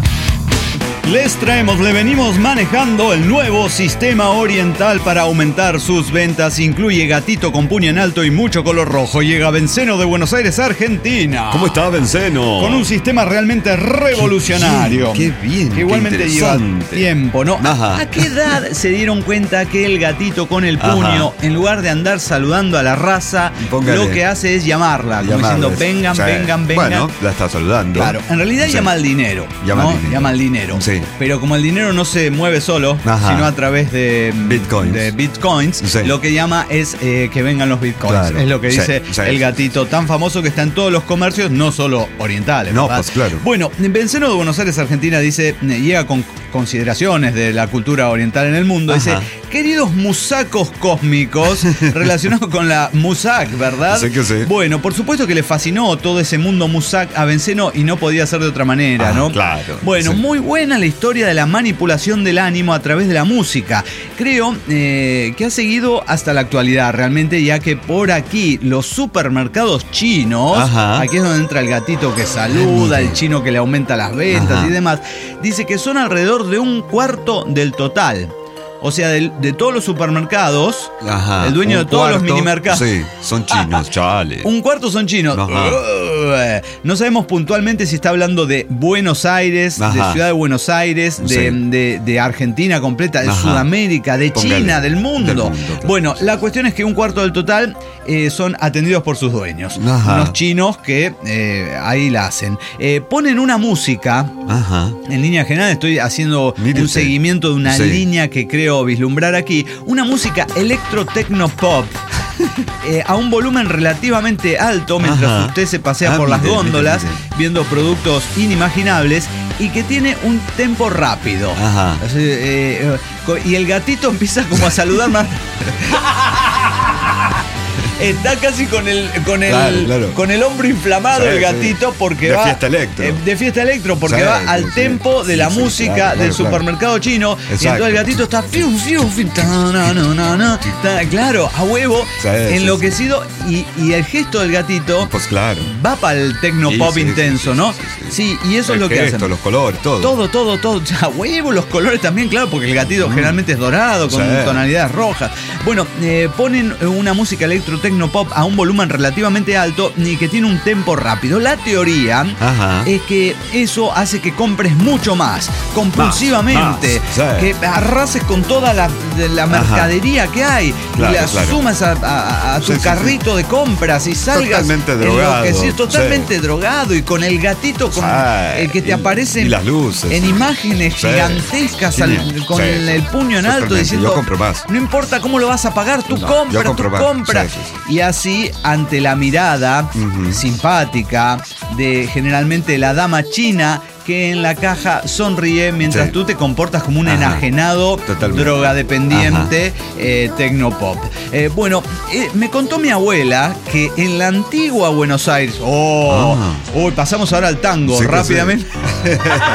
[SPEAKER 1] Les traemos, le venimos manejando el nuevo sistema oriental para aumentar sus ventas. Incluye gatito con puño en alto y mucho color rojo. Llega Benceno de Buenos Aires, Argentina.
[SPEAKER 2] ¿Cómo está, Benceno?
[SPEAKER 1] Con un sistema realmente revolucionario.
[SPEAKER 2] Qué bien, qué bien,
[SPEAKER 1] Que
[SPEAKER 2] qué
[SPEAKER 1] igualmente lleva
[SPEAKER 2] interesante.
[SPEAKER 1] tiempo, ¿no?
[SPEAKER 2] Ajá.
[SPEAKER 1] ¿A qué edad se dieron cuenta que el gatito con el puño,
[SPEAKER 2] Ajá.
[SPEAKER 1] en lugar de andar saludando a la raza,
[SPEAKER 2] Póngale.
[SPEAKER 1] lo que hace es llamarla? Como
[SPEAKER 2] Llamarles.
[SPEAKER 1] diciendo, vengan,
[SPEAKER 2] Sí.
[SPEAKER 1] vengan, vengan.
[SPEAKER 2] Bueno, la está saludando.
[SPEAKER 1] Claro, en realidad
[SPEAKER 2] Sí.
[SPEAKER 1] llama al dinero.
[SPEAKER 2] Llama
[SPEAKER 1] ¿no?
[SPEAKER 2] al dinero.
[SPEAKER 1] Llama al dinero.
[SPEAKER 2] Sí.
[SPEAKER 1] Pero como el dinero no se mueve solo,
[SPEAKER 2] Ajá.
[SPEAKER 1] sino a través de
[SPEAKER 2] Bitcoins.
[SPEAKER 1] de bitcoins,
[SPEAKER 2] Sí.
[SPEAKER 1] lo que llama es eh, que vengan los bitcoins.
[SPEAKER 2] Claro.
[SPEAKER 1] Es lo que
[SPEAKER 2] Sí,
[SPEAKER 1] dice
[SPEAKER 2] sí.
[SPEAKER 1] el gatito tan famoso que está en todos los comercios, no solo orientales.
[SPEAKER 2] No,
[SPEAKER 1] ¿verdad?
[SPEAKER 2] pues claro.
[SPEAKER 1] Bueno, Benceno de Buenos Aires, Argentina, dice, llega con consideraciones de la cultura oriental en el mundo.
[SPEAKER 2] Ajá.
[SPEAKER 1] Dice, queridos musacos cósmicos, relacionados con la musac, ¿verdad?
[SPEAKER 2] Sí que sí.
[SPEAKER 1] Bueno, por supuesto que le fascinó todo ese mundo musac a Benceno y no podía ser de otra manera,
[SPEAKER 2] Ah,
[SPEAKER 1] ¿no?
[SPEAKER 2] claro.
[SPEAKER 1] Bueno,
[SPEAKER 2] Sí.
[SPEAKER 1] muy buena la historia de la manipulación del ánimo a través de la música. Creo eh, que ha seguido hasta la actualidad realmente, ya que por aquí los supermercados chinos,
[SPEAKER 2] Ajá.
[SPEAKER 1] aquí es donde entra el gatito que saluda,
[SPEAKER 2] Ay,
[SPEAKER 1] el chino que le aumenta las ventas
[SPEAKER 2] Ajá.
[SPEAKER 1] y demás, dice que son alrededor de un cuarto del total. O sea, del- de, todos los supermercados,
[SPEAKER 2] Ajá.
[SPEAKER 1] el dueño
[SPEAKER 2] Un
[SPEAKER 1] de todos los
[SPEAKER 2] cuarto,
[SPEAKER 1] minimercados.
[SPEAKER 2] Sí, son chinos, chale.
[SPEAKER 1] Un cuarto son chinos.
[SPEAKER 2] Ajá.
[SPEAKER 1] Uh, no sabemos puntualmente si está hablando de Buenos Aires, de
[SPEAKER 2] Ajá.
[SPEAKER 1] Ciudad de Buenos Aires, de,
[SPEAKER 2] Sí.
[SPEAKER 1] de- de Argentina completa, de
[SPEAKER 2] Ajá.
[SPEAKER 1] Sudamérica, de
[SPEAKER 2] Póngale.
[SPEAKER 1] China, del mundo.
[SPEAKER 2] Del mundo, claro.
[SPEAKER 1] Bueno, la cuestión es que un cuarto del total eh, son atendidos por sus dueños.
[SPEAKER 2] Ajá.
[SPEAKER 1] Unos chinos que eh, ahí la hacen. Eh, ponen una música.
[SPEAKER 2] Ajá.
[SPEAKER 1] En línea general estoy haciendo
[SPEAKER 2] Mire
[SPEAKER 1] un
[SPEAKER 2] usted.
[SPEAKER 1] seguimiento de una
[SPEAKER 2] Sí.
[SPEAKER 1] línea que creo vislumbrar aquí. Una música electro-tecno-pop eh, a un volumen relativamente alto mientras
[SPEAKER 2] Ajá.
[SPEAKER 1] usted se pasea
[SPEAKER 2] Ah,
[SPEAKER 1] por las
[SPEAKER 2] mire,
[SPEAKER 1] góndolas
[SPEAKER 2] mire, mire.
[SPEAKER 1] viendo productos inimaginables y que tiene un tempo rápido.
[SPEAKER 2] Ajá.
[SPEAKER 1] Así, eh, eh, co- y el gatito empieza como a saludar más. Está casi con el con el
[SPEAKER 2] Claro, claro.
[SPEAKER 1] con el hombro inflamado
[SPEAKER 2] Sí,
[SPEAKER 1] el
[SPEAKER 2] sí.
[SPEAKER 1] gatito porque
[SPEAKER 2] De
[SPEAKER 1] va
[SPEAKER 2] fiesta electro.
[SPEAKER 1] eh, de fiesta electro porque
[SPEAKER 2] Sí,
[SPEAKER 1] va
[SPEAKER 2] sí,
[SPEAKER 1] al
[SPEAKER 2] sí.
[SPEAKER 1] tempo de
[SPEAKER 2] Sí,
[SPEAKER 1] la
[SPEAKER 2] sí,
[SPEAKER 1] música
[SPEAKER 2] claro,
[SPEAKER 1] del
[SPEAKER 2] claro, claro.
[SPEAKER 1] supermercado chino y
[SPEAKER 2] Exacto.
[SPEAKER 1] entonces el gatito está fiu fiu fiu, ta, na, na, na, na, ta, claro, a huevo,
[SPEAKER 2] Sí, sí,
[SPEAKER 1] enloquecido y, y el gesto del gatito
[SPEAKER 2] Pues claro.
[SPEAKER 1] va para el tecno
[SPEAKER 2] Sí,
[SPEAKER 1] pop
[SPEAKER 2] sí, sí,
[SPEAKER 1] intenso,
[SPEAKER 2] sí,
[SPEAKER 1] ¿no?
[SPEAKER 2] sí, sí,
[SPEAKER 1] Sí, y eso
[SPEAKER 2] El
[SPEAKER 1] es lo que
[SPEAKER 2] gesto,
[SPEAKER 1] hacen.
[SPEAKER 2] los colores, todo.
[SPEAKER 1] Todo, todo, todo. A huevo, los colores también, claro, porque el gatito generalmente es dorado, con
[SPEAKER 2] Sí.
[SPEAKER 1] tonalidades rojas. Bueno, eh, ponen una música electro tecno pop a un volumen relativamente alto y que tiene un tempo rápido. La teoría
[SPEAKER 2] Ajá.
[SPEAKER 1] es que eso hace que compres mucho más, compulsivamente,
[SPEAKER 2] más, sí.
[SPEAKER 1] que arrases con toda la, de la mercadería que hay
[SPEAKER 2] Claro,
[SPEAKER 1] y la
[SPEAKER 2] claro.
[SPEAKER 1] sumas a, a- a tu
[SPEAKER 2] Sí, sí, sí.
[SPEAKER 1] carrito de compras y salgas
[SPEAKER 2] Totalmente drogado,
[SPEAKER 1] enloquecido, totalmente
[SPEAKER 2] sí.
[SPEAKER 1] drogado y con el gatito con
[SPEAKER 2] Sí,
[SPEAKER 1] el que te
[SPEAKER 2] y-
[SPEAKER 1] aparece
[SPEAKER 2] y las luces.
[SPEAKER 1] en imágenes
[SPEAKER 2] Sí.
[SPEAKER 1] gigantescas al-
[SPEAKER 2] Genial.
[SPEAKER 1] con
[SPEAKER 2] Sí,
[SPEAKER 1] el,
[SPEAKER 2] sí.
[SPEAKER 1] el puño en alto
[SPEAKER 2] Totalmente.
[SPEAKER 1] diciendo
[SPEAKER 2] Yo compro más.
[SPEAKER 1] no importa cómo lo vas a pagar, tú
[SPEAKER 2] No,
[SPEAKER 1] compra,
[SPEAKER 2] yo compro
[SPEAKER 1] tú
[SPEAKER 2] más.
[SPEAKER 1] compra.
[SPEAKER 2] Sí, sí, sí.
[SPEAKER 1] Y así, ante la mirada uh-huh. simpática de generalmente la dama china, que en la caja sonríe mientras sí. tú te comportas como un Ajá. enajenado, Totalmente. drogadependiente, eh, tecnopop. Eh, bueno, eh, me contó mi abuela que en la antigua Buenos Aires... ¡Oh! Ah. Uy, pasamos ahora al tango, sí rápidamente. Sí.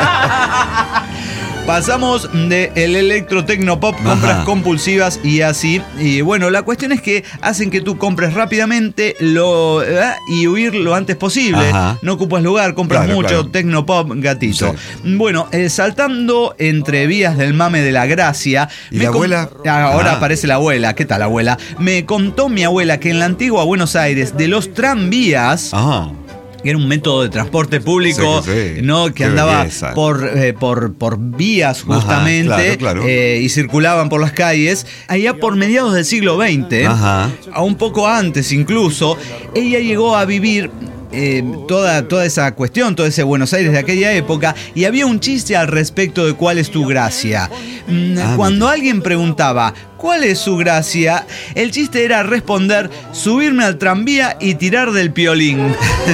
[SPEAKER 1] Pasamos de el electro tecnopop, compras Ajá. compulsivas y así. Y bueno, la cuestión es que hacen que tú compres rápidamente lo, ¿eh? y huir lo antes posible. Ajá. No ocupas lugar, compras claro, mucho claro. tecnopop, gatito. Sí. Bueno, eh, saltando entre vías del mame de la gracia.
[SPEAKER 2] ¿Y la abuela?
[SPEAKER 1] Ahora ah. aparece la abuela. ¿Qué tal, abuela? Me contó mi abuela que en la antigua Buenos Aires, de los tranvías... Ajá. que era un método de transporte público, sí, sí. ¿no? que Qué andaba por, eh, por, por vías justamente. Ajá, claro, claro. Eh, y circulaban por las calles. Allá por mediados del siglo veinte, Ajá. a un poco antes incluso, ella llegó a vivir eh, toda, toda esa cuestión, todo ese Buenos Aires de aquella época, y había un chiste al respecto de cuál es tu gracia. Ah, Cuando alguien preguntaba ¿cuál es su gracia?, el chiste era responder: subirme al tranvía y tirar del piolín.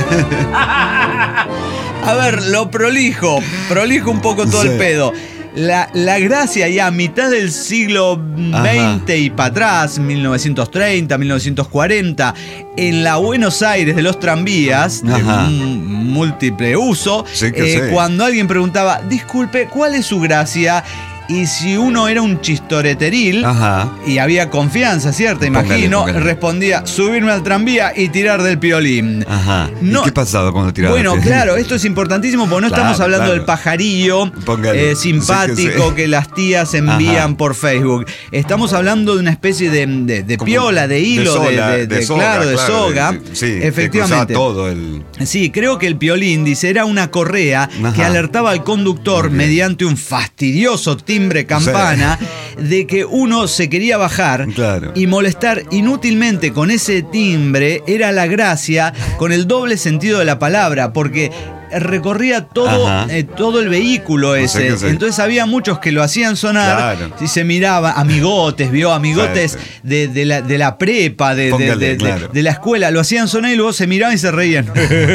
[SPEAKER 1] A ver, lo prolijo, prolijo un poco todo sí. el pedo. La, la gracia ya a mitad del siglo veinte y para atrás, mil novecientos treinta, mil novecientos cuarenta, en la Buenos Aires de los tranvías, Ajá. de múltiple uso, sí eh, cuando alguien preguntaba, disculpe, ¿cuál es su gracia?, y si uno era un chistoreteril Ajá. y había confianza, ¿cierto? Imagino, póngale, póngale. respondía: subirme al tranvía y tirar del piolín. Ajá.
[SPEAKER 2] No, ¿y qué pasaba cuando tiraba?
[SPEAKER 1] Bueno, claro, esto es importantísimo porque no claro, estamos hablando claro. del pajarillo eh, simpático sí que, sí. que las tías envían Ajá. por Facebook. Estamos hablando de una especie de, de, de piola, de hilo, de, sola, de, de, de, de soga, claro, de claro, soga. De, sí, efectivamente.
[SPEAKER 2] Todo el...
[SPEAKER 1] Sí, creo que el piolín, dice, era una correa Ajá. que alertaba al conductor okay. mediante un fastidioso timbre campana sí. de que uno se quería bajar claro. y molestar inútilmente con ese timbre era la gracia, con el doble sentido de la palabra, porque recorría todo, eh, todo el vehículo ese. No sé Entonces había muchos que lo hacían sonar claro. y se miraba, amigotes, vio, amigotes sí, sí. De, de, la, de la prepa, de, Póngale, de, de, claro. de, de la escuela, lo hacían sonar y luego se miraban y se reían.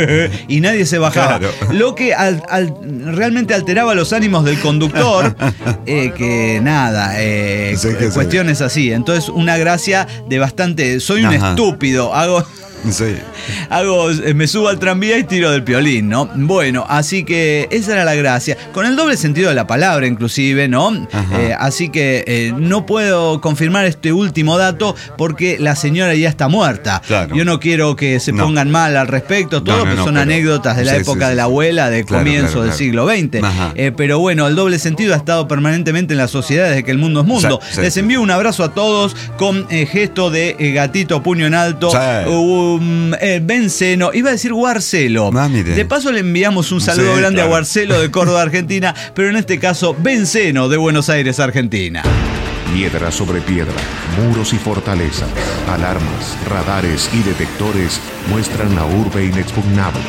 [SPEAKER 1] Y nadie se bajaba. Claro. Lo que al, al, realmente alteraba los ánimos del conductor, eh, que nada, eh, sí, cuestiones sí. así. Entonces una gracia de bastante, soy un Ajá. estúpido, hago... Sí. Hago, me subo al tranvía y tiro del piolín, ¿no? Bueno, así que esa era la gracia, con el doble sentido de la palabra inclusive, ¿no? Eh, así que eh, no puedo confirmar este último dato porque la señora ya está muerta. Claro. Yo no quiero que se no. pongan mal al respecto, todo no, no, que son no, anécdotas de la sí, época sí, sí. de la abuela, del claro, comienzo claro, del claro. siglo veinte. Eh, pero bueno, el doble sentido ha estado permanentemente en la sociedad desde que el mundo es mundo. Sí, Les sí, envío sí. un abrazo a todos con eh, gesto de eh, gatito puño en alto. Sí. Uh, Eh, Benceno, iba a decir Guarcelo. Ah, de paso le enviamos un saludo sí, grande claro. a Guarcelo de Córdoba, Argentina, pero en este caso Benceno de Buenos Aires, Argentina.
[SPEAKER 3] Piedra sobre piedra, muros y fortalezas, alarmas, radares y detectores muestran la urbe inexpugnable.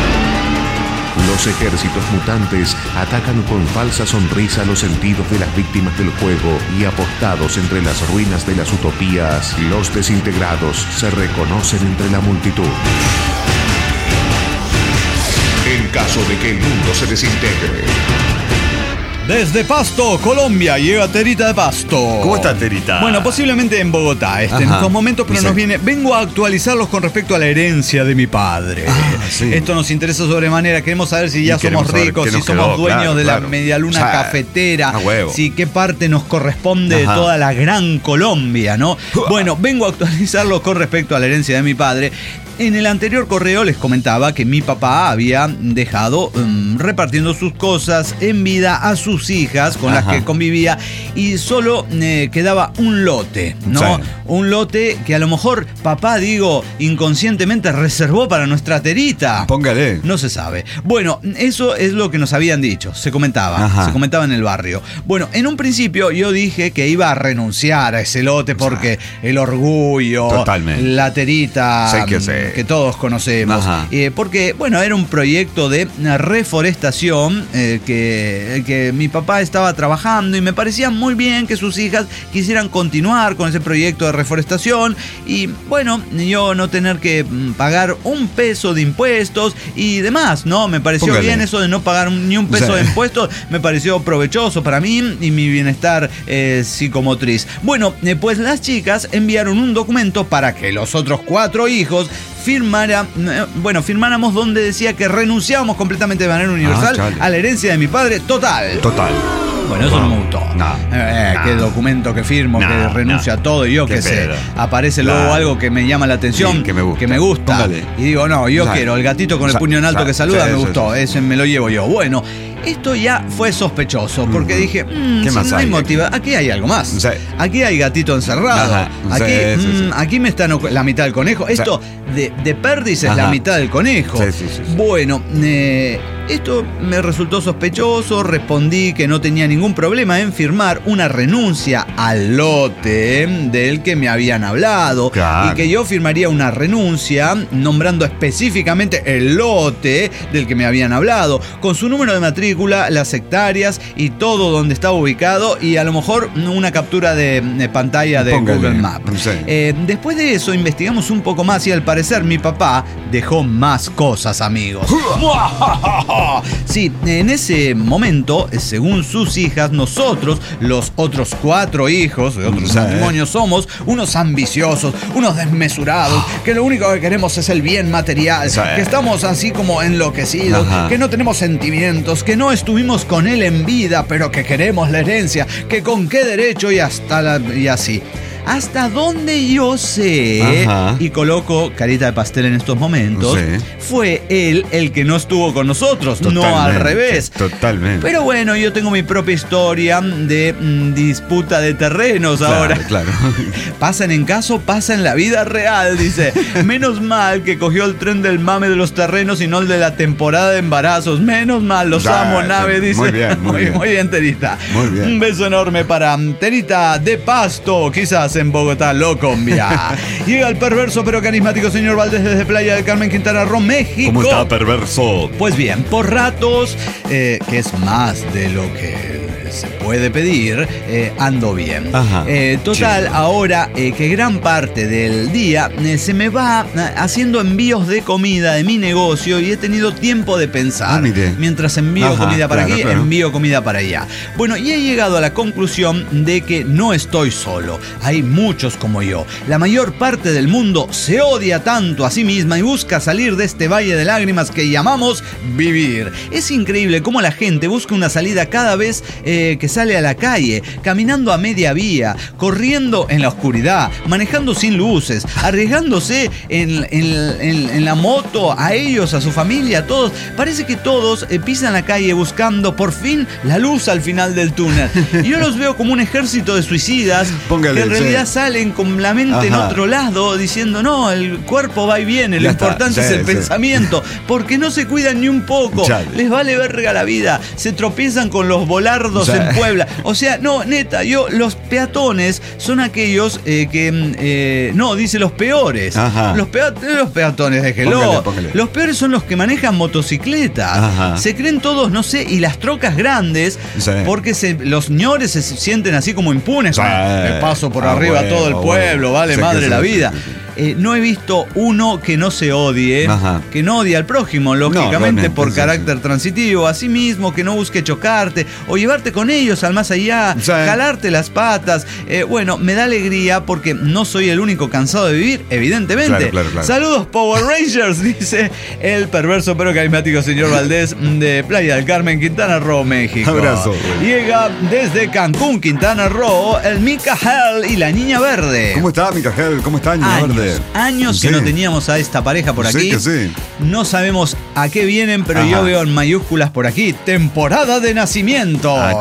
[SPEAKER 3] Los ejércitos mutantes atacan con falsa sonrisa los sentidos de las víctimas del juego y apostados entre las ruinas de las utopías, los desintegrados se reconocen entre la multitud. En caso de que el mundo se desintegre.
[SPEAKER 1] Desde Pasto, Colombia, llega Terita de Pasto.
[SPEAKER 2] ¿Cómo está Terita?
[SPEAKER 1] Bueno, posiblemente en Bogotá este, en estos momentos, pero sí. nos viene. Vengo a actualizarlos con respecto a la herencia de mi padre. Ah, sí. Esto nos interesa sobremanera. Queremos saber si ya somos ricos, si somos quedó, dueños claro, de la claro. medialuna o sea, cafetera, ah, si qué parte nos corresponde Ajá. de toda la gran Colombia, ¿no? Bueno, vengo a actualizarlos con respecto a la herencia de mi padre. En el anterior correo les comentaba que mi papá había dejado um, repartiendo sus cosas en vida a sus hijas con Ajá. las que convivía y solo eh, quedaba un lote, ¿no? Sí. Un lote que a lo mejor papá, digo, inconscientemente reservó para nuestra Terita.
[SPEAKER 2] Póngale.
[SPEAKER 1] No se sabe. Bueno, eso es lo que nos habían dicho, se comentaba, Ajá. se comentaba en el barrio. Bueno, en un principio yo dije que iba a renunciar a ese lote porque sí. el orgullo, Totalmente. la Terita...
[SPEAKER 2] Sí que sí.
[SPEAKER 1] que todos conocemos. Eh, porque, bueno, era un proyecto de reforestación eh, que, que mi papá estaba trabajando y me parecía muy bien que sus hijas quisieran continuar con ese proyecto de reforestación y, bueno, yo no tener que pagar un peso de impuestos y demás, ¿no? Me pareció Póngale. bien eso de no pagar ni un peso o sea. de impuestos, me pareció provechoso para mí y mi bienestar eh, psicomotriz. Bueno, eh, pues las chicas enviaron un documento para que los otros cuatro hijos firmara, bueno, firmáramos donde decía que renunciábamos completamente de manera universal ah, a la herencia de mi padre, total.
[SPEAKER 2] Total.
[SPEAKER 1] Bueno, eso no, no me gustó.
[SPEAKER 2] No,
[SPEAKER 1] eh,
[SPEAKER 2] no,
[SPEAKER 1] qué documento que firmo, no, que renuncio no, a todo y yo qué, qué sé. Aparece luego claro. algo que me llama la atención, sí, que me gusta. Que me gusta y digo, no, yo claro. quiero el gatito con el puño en alto claro. que saluda, sí, me gustó. Ese me lo llevo yo. Bueno, esto ya fue sospechoso porque mm. dije, mmm, ¿qué si más no hay motiva, aquí hay algo más. Sí. Aquí hay gatito encerrado. Ajá. Aquí, sí, sí, sí. Mmm, aquí me está la mitad del conejo. Esto sí. de, de perdiz es Ajá. la mitad del conejo. Sí, sí, sí, sí. Bueno, eh, esto me resultó sospechoso. Respondí que no tenía ningún problema en firmar una renuncia al lote del que me habían hablado claro. y que yo firmaría una renuncia nombrando específicamente el lote del que me habían hablado, con su número de matrícula, las hectáreas y todo donde estaba ubicado y a lo mejor una captura de, de pantalla de Póngale. Google Maps. No sé. eh, después de eso investigamos un poco más y al parecer mi papá dejó más cosas, amigos. Sí, en ese momento, según sus hijas, nosotros, los otros cuatro hijos de otros matrimonios, somos unos ambiciosos, unos desmesurados, que lo único que queremos es el bien material, que estamos así como enloquecidos, Ajá. que no tenemos sentimientos, que no estuvimos con él en vida, pero que queremos la herencia, que con qué derecho y hasta la, y así. Hasta donde yo sé, Ajá. y coloco carita de pastel en estos momentos, sí. fue él el que no estuvo con nosotros, totalmente, no al revés.
[SPEAKER 2] Totalmente.
[SPEAKER 1] Pero bueno, yo tengo mi propia historia de mm, disputa de terrenos claro, ahora. Claro. Pasan en caso, pasa en la vida real, dice. Menos mal que cogió el tren del mame de los terrenos y no el de la temporada de embarazos. Menos mal, los ya, amo, nave, dice.
[SPEAKER 2] Muy bien, muy, muy bien.
[SPEAKER 1] Muy bien, Terita.
[SPEAKER 2] Muy bien.
[SPEAKER 1] Un beso enorme para Terita de Pasto, quizás en Bogotá, Colombia. Llega el perverso pero carismático señor Valdés desde Playa del Carmen, Quintana Roo, México.
[SPEAKER 2] ¿Cómo está, perverso?
[SPEAKER 1] Pues bien, por ratos, eh, que es más de lo que se puede pedir, eh, ando bien. Ajá, eh, total, chido. ahora eh, que gran parte del día eh, se me va eh, haciendo envíos de comida de mi negocio y he tenido tiempo de pensar. Ah, mientras envío Ajá, comida para claro, aquí, claro. envío comida para allá. Bueno, y he llegado a la conclusión de que no estoy solo. Hay muchos como yo. La mayor parte del mundo se odia tanto a sí misma y busca salir de este valle de lágrimas que llamamos vivir. Es increíble cómo la gente busca una salida cada vez eh, que sale a la calle, caminando a media vía, corriendo en la oscuridad, manejando sin luces, arriesgándose en, en, en, en la moto, a ellos, a su familia, a todos. Parece que todos eh, pisan la calle buscando por fin la luz al final del túnel. Yo los veo como un ejército de suicidas Póngale, que en realidad sí. salen con la mente Ajá. en otro lado diciendo no, el cuerpo va y viene, ya lo está. importante sí, es el sí. pensamiento, porque no se cuidan ni un poco, Chale. les vale verga la vida, se tropiezan con los volardos sí. en Puebla. O sea, no, neta, yo, los peatones son aquellos eh, que, eh, no, dice los peores. Ajá. Los, pea, los peatones, déjelo. Póngale, póngale. Los peores son los que manejan motocicletas. Ajá. Se creen todos, no sé, y las trocas grandes, sí. porque se, los ñores se sienten así como impunes. Sí. Me paso por ah, arriba bueno, todo el pueblo, bueno. vale sí, madre la vida. Sí, sí, sí. Eh, no he visto uno que no se odie, Ajá. que no odie al prójimo, lógicamente no, por sí, carácter sí. transitivo, a sí mismo, que no busque chocarte o llevarte con ellos al más allá, sí. jalarte las patas. Eh, bueno, me da alegría porque no soy el único cansado de vivir, evidentemente. Claro, claro, claro. Saludos, Power Rangers, dice el perverso pero carismático señor Valdés de Playa del Carmen, Quintana Roo, México.
[SPEAKER 2] Abrazo.
[SPEAKER 1] Llega desde Cancún, Quintana Roo, el Micael y la Niña Verde.
[SPEAKER 2] ¿Cómo está, Micael? ¿Cómo está, Niña
[SPEAKER 1] Años.
[SPEAKER 2] Verde?
[SPEAKER 1] Años
[SPEAKER 2] sí.
[SPEAKER 1] que no teníamos a esta pareja por aquí.
[SPEAKER 2] Sí, que sí.
[SPEAKER 1] No sabemos a qué vienen, pero Ajá. yo veo en mayúsculas por aquí: temporada de nacimientos.
[SPEAKER 2] Ah, chale.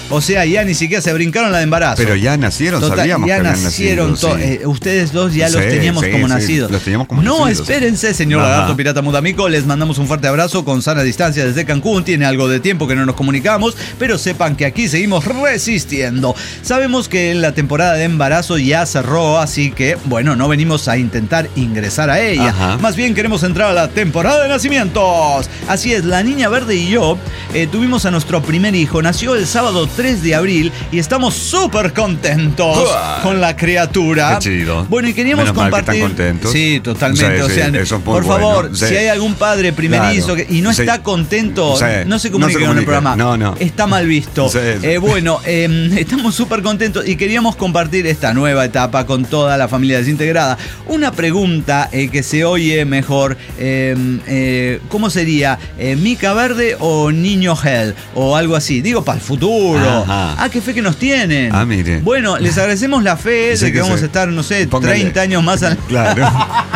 [SPEAKER 1] O sea, ya ni siquiera se brincaron la de embarazo.
[SPEAKER 2] Pero ya nacieron,
[SPEAKER 1] Total,
[SPEAKER 2] sabíamos
[SPEAKER 1] ya
[SPEAKER 2] que habían
[SPEAKER 1] nacieron
[SPEAKER 2] nacido.
[SPEAKER 1] to-
[SPEAKER 2] Sí.
[SPEAKER 1] eh, ustedes dos ya
[SPEAKER 2] Sí,
[SPEAKER 1] los teníamos
[SPEAKER 2] sí,
[SPEAKER 1] como
[SPEAKER 2] sí,
[SPEAKER 1] nacidos.
[SPEAKER 2] los teníamos como
[SPEAKER 1] no,
[SPEAKER 2] nacidos.
[SPEAKER 1] espérense, señor
[SPEAKER 2] Ajá.
[SPEAKER 1] Lagarto Pirata Mudamico. Les mandamos un fuerte abrazo con sana distancia desde Cancún. Tiene algo de tiempo que no nos comunicamos, pero sepan que aquí seguimos resistiendo. Sabemos que la temporada de embarazo ya cerró, así que, bueno, no venimos a intentar ingresar a ella.
[SPEAKER 2] Ajá.
[SPEAKER 1] Más bien queremos entrar a la temporada de nacimientos. Así es, la Niña Verde y yo eh, tuvimos a nuestro primer hijo. Nació el sábado tres de abril y estamos súper contentos
[SPEAKER 2] Uah.
[SPEAKER 1] con la criatura.
[SPEAKER 2] Qué chido.
[SPEAKER 1] Bueno, y queríamos
[SPEAKER 2] Menos mal que
[SPEAKER 1] compartir.
[SPEAKER 2] están contentos.
[SPEAKER 1] Sí, totalmente.
[SPEAKER 2] Sí,
[SPEAKER 1] o
[SPEAKER 2] sí,
[SPEAKER 1] sea,
[SPEAKER 2] eso es muy
[SPEAKER 1] por
[SPEAKER 2] bueno.
[SPEAKER 1] favor,
[SPEAKER 2] Sí.
[SPEAKER 1] si hay algún padre primerizo
[SPEAKER 2] Claro.
[SPEAKER 1] que- y no
[SPEAKER 2] Sí.
[SPEAKER 1] está contento,
[SPEAKER 2] Sí.
[SPEAKER 1] no se
[SPEAKER 2] No
[SPEAKER 1] comunique
[SPEAKER 2] se
[SPEAKER 1] con el
[SPEAKER 2] comunique.
[SPEAKER 1] programa.
[SPEAKER 2] No, no.
[SPEAKER 1] Está mal visto.
[SPEAKER 2] Sí, sí.
[SPEAKER 1] Eh, bueno, eh, estamos súper contentos y queríamos compartir esta nueva etapa con toda la familia desintegrada. Una pregunta eh, que se oye mejor, eh, eh, ¿cómo sería? Eh, ¿Mica Verde o Niño Hell? O algo así. Digo, para el futuro.
[SPEAKER 2] Ajá.
[SPEAKER 1] Ah, qué fe que nos tienen.
[SPEAKER 2] Ah, mire.
[SPEAKER 1] Bueno, les agradecemos la fe
[SPEAKER 2] Sí
[SPEAKER 1] de que
[SPEAKER 2] que
[SPEAKER 1] vamos
[SPEAKER 2] sí.
[SPEAKER 1] a estar, no sé,
[SPEAKER 2] Póngale.
[SPEAKER 1] treinta años más al...
[SPEAKER 2] Claro.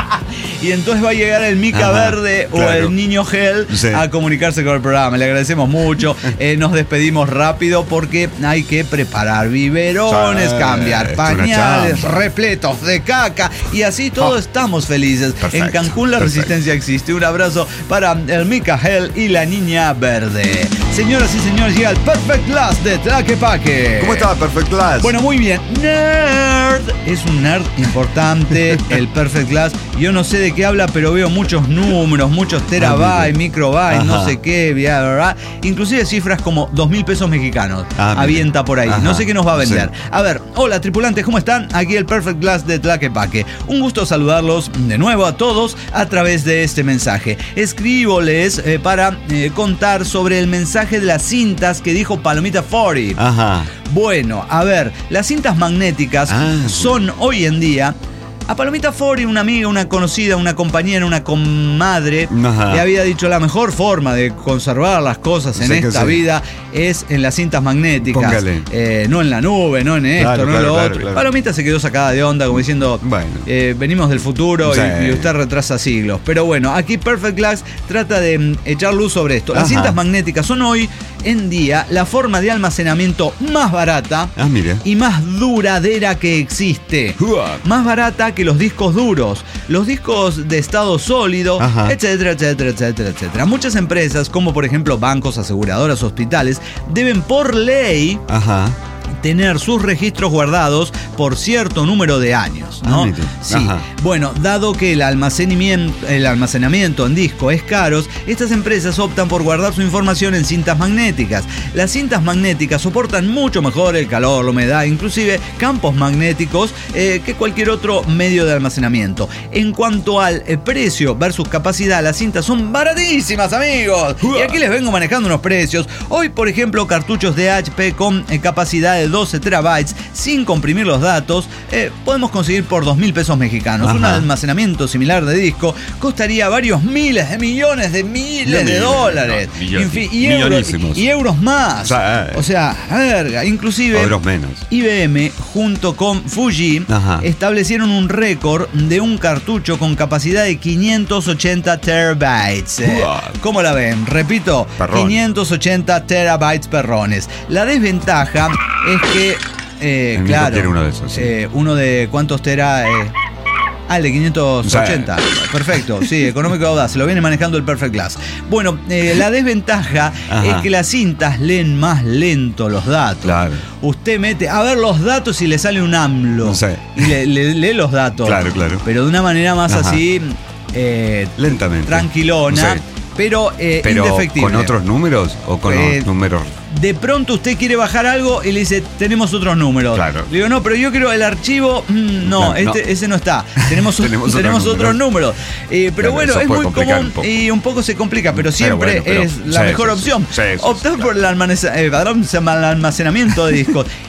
[SPEAKER 1] Y entonces va a llegar el Mica
[SPEAKER 2] Ajá,
[SPEAKER 1] Verde o
[SPEAKER 2] claro.
[SPEAKER 1] el Niño Hell
[SPEAKER 2] Sí.
[SPEAKER 1] a comunicarse con el programa. Le agradecemos mucho. Eh, nos despedimos rápido porque hay que preparar biberones,
[SPEAKER 2] Sí,
[SPEAKER 1] cambiar
[SPEAKER 2] es una
[SPEAKER 1] pañales,
[SPEAKER 2] chamba.
[SPEAKER 1] repletos de caca. Y así todos
[SPEAKER 2] Oh.
[SPEAKER 1] estamos felices.
[SPEAKER 2] Perfecto,
[SPEAKER 1] En Cancún la
[SPEAKER 2] perfecto.
[SPEAKER 1] resistencia existe. Un abrazo para el Mica Hell y la Niña Verde. Señoras y señores, llega el Perfect Class de Tlaquepaque.
[SPEAKER 2] ¿Cómo está Perfect Class?
[SPEAKER 1] Bueno, muy bien. Nerd. Es un nerd importante, el Perfect Class. Yo no sé de qué habla, pero veo muchos números, muchos terabytes,
[SPEAKER 2] mire.
[SPEAKER 1] microbytes, no
[SPEAKER 2] Ajá.
[SPEAKER 1] sé qué, bla, bla, bla. Inclusive cifras como dos mil pesos mexicanos.
[SPEAKER 2] Ah, mire.
[SPEAKER 1] Avienta por ahí.
[SPEAKER 2] Ajá.
[SPEAKER 1] No sé qué nos va a vender.
[SPEAKER 2] Sí.
[SPEAKER 1] A ver, hola tripulantes, ¿cómo están? Aquí el Perfect Glass de Tlaquepaque. Un gusto saludarlos de nuevo a todos a través de este mensaje. Escríboles eh, para eh, contar sobre el mensaje de las cintas que dijo Palomita cuarenta.
[SPEAKER 2] Ajá.
[SPEAKER 1] Bueno, a ver, las cintas magnéticas
[SPEAKER 2] Ah,
[SPEAKER 1] son hoy en día. A Palomita Fori, una amiga, una conocida, una compañera, una comadre,
[SPEAKER 2] Ajá.
[SPEAKER 1] le había dicho la mejor forma de conservar las cosas en
[SPEAKER 2] Sí que
[SPEAKER 1] esta
[SPEAKER 2] sí.
[SPEAKER 1] vida es en las cintas magnéticas.
[SPEAKER 2] Póngale.
[SPEAKER 1] Eh, no en la nube, no en esto,
[SPEAKER 2] Claro,
[SPEAKER 1] no en
[SPEAKER 2] claro,
[SPEAKER 1] lo
[SPEAKER 2] claro,
[SPEAKER 1] otro.
[SPEAKER 2] claro.
[SPEAKER 1] Palomita se quedó sacada de onda como diciendo,
[SPEAKER 2] Bueno.
[SPEAKER 1] eh, venimos del futuro y-
[SPEAKER 2] Sí.
[SPEAKER 1] y, usted retrasa siglos. Pero bueno, aquí Perfect Glass trata de mm, echar luz sobre esto. Las
[SPEAKER 2] Ajá.
[SPEAKER 1] cintas magnéticas son hoy en día la forma de almacenamiento más barata
[SPEAKER 2] Ah, mire.
[SPEAKER 1] y más duradera que existe.
[SPEAKER 2] Uah.
[SPEAKER 1] Más barata que los discos duros, los discos de estado sólido,
[SPEAKER 2] Ajá.
[SPEAKER 1] etcétera, etcétera, etcétera, etcétera. Muchas empresas, como por ejemplo bancos, aseguradoras, hospitales, deben por ley
[SPEAKER 2] Ajá.
[SPEAKER 1] tener sus registros guardados por cierto número de años, ¿no?
[SPEAKER 2] Ah, mire.
[SPEAKER 1] Sí.
[SPEAKER 2] Ajá.
[SPEAKER 1] Bueno, dado que el almacenamiento, el almacenamiento en disco es caro, estas empresas optan por guardar su información en cintas magnéticas. Las cintas magnéticas soportan mucho mejor el calor, la humedad, inclusive campos magnéticos eh, que cualquier otro medio de almacenamiento. En cuanto al eh, precio versus capacidad, las cintas son baratísimas, amigos. Y aquí les vengo manejando unos precios. Hoy, por ejemplo, cartuchos de H P con eh, capacidad de doce terabytes sin comprimir los datos, eh, podemos conseguir por dos mil pesos mexicanos.
[SPEAKER 2] Ajá.
[SPEAKER 1] Un almacenamiento similar de disco costaría varios miles de millones de miles de
[SPEAKER 2] Miles,
[SPEAKER 1] dólares.
[SPEAKER 2] no, millones,
[SPEAKER 1] En fin, y, euros,
[SPEAKER 2] millonísimos.
[SPEAKER 1] y euros más.
[SPEAKER 2] O sea, eh.
[SPEAKER 1] O sea, verga, inclusive
[SPEAKER 2] Euros menos.
[SPEAKER 1] I B M junto con Fuji
[SPEAKER 2] Ajá.
[SPEAKER 1] establecieron un récord de un cartucho con capacidad de quinientos ochenta terabytes. Eh,
[SPEAKER 2] Uah.
[SPEAKER 1] ¿Cómo la ven? Repito,
[SPEAKER 2] Perrón.
[SPEAKER 1] quinientos ochenta terabytes perrones. La desventaja es que, eh,
[SPEAKER 2] El mío
[SPEAKER 1] claro,
[SPEAKER 2] tiene uno de esos, sí.
[SPEAKER 1] eh, uno de cuántos tera... Eh, Ah, el de quinientos ochenta. Perfecto, sí, económico audaz. Se lo viene manejando el Perfect Glass. Bueno, eh, la desventaja
[SPEAKER 2] Ajá.
[SPEAKER 1] es que las cintas leen más lento los datos.
[SPEAKER 2] Claro.
[SPEAKER 1] Usted mete a ver los datos y le sale un AMLO.
[SPEAKER 2] Sí.
[SPEAKER 1] Y le, le- lee los datos.
[SPEAKER 2] Claro, claro.
[SPEAKER 1] Pero de una manera más
[SPEAKER 2] Ajá.
[SPEAKER 1] así, eh,
[SPEAKER 2] Lentamente.
[SPEAKER 1] tranquilona,
[SPEAKER 2] Sí.
[SPEAKER 1] pero, eh,
[SPEAKER 2] Pero
[SPEAKER 1] indefectible.
[SPEAKER 2] ¿con otros números o con
[SPEAKER 1] Eh,
[SPEAKER 2] los números?
[SPEAKER 1] De pronto usted quiere bajar algo y le dice, tenemos otros números.
[SPEAKER 2] Claro.
[SPEAKER 1] Le digo, no, pero yo quiero el archivo. mm, no,
[SPEAKER 2] Claro,
[SPEAKER 1] este,
[SPEAKER 2] no.
[SPEAKER 1] ese no está. Tenemos,
[SPEAKER 2] Tenemos
[SPEAKER 1] tenemos,
[SPEAKER 2] otros
[SPEAKER 1] otros números. Eh, pero
[SPEAKER 2] Claro,
[SPEAKER 1] bueno,
[SPEAKER 2] eso
[SPEAKER 1] es
[SPEAKER 2] puede
[SPEAKER 1] muy
[SPEAKER 2] complicar
[SPEAKER 1] común
[SPEAKER 2] un poco.
[SPEAKER 1] y un poco se complica, pero siempre
[SPEAKER 2] bueno, pero-
[SPEAKER 1] es la
[SPEAKER 2] sí,
[SPEAKER 1] mejor
[SPEAKER 2] sí, sí.
[SPEAKER 1] opción.
[SPEAKER 2] Sí, sí, sí,
[SPEAKER 1] Optar
[SPEAKER 2] claro.
[SPEAKER 1] por el, almacena- eh, perdón, se llama el almacenamiento de discos.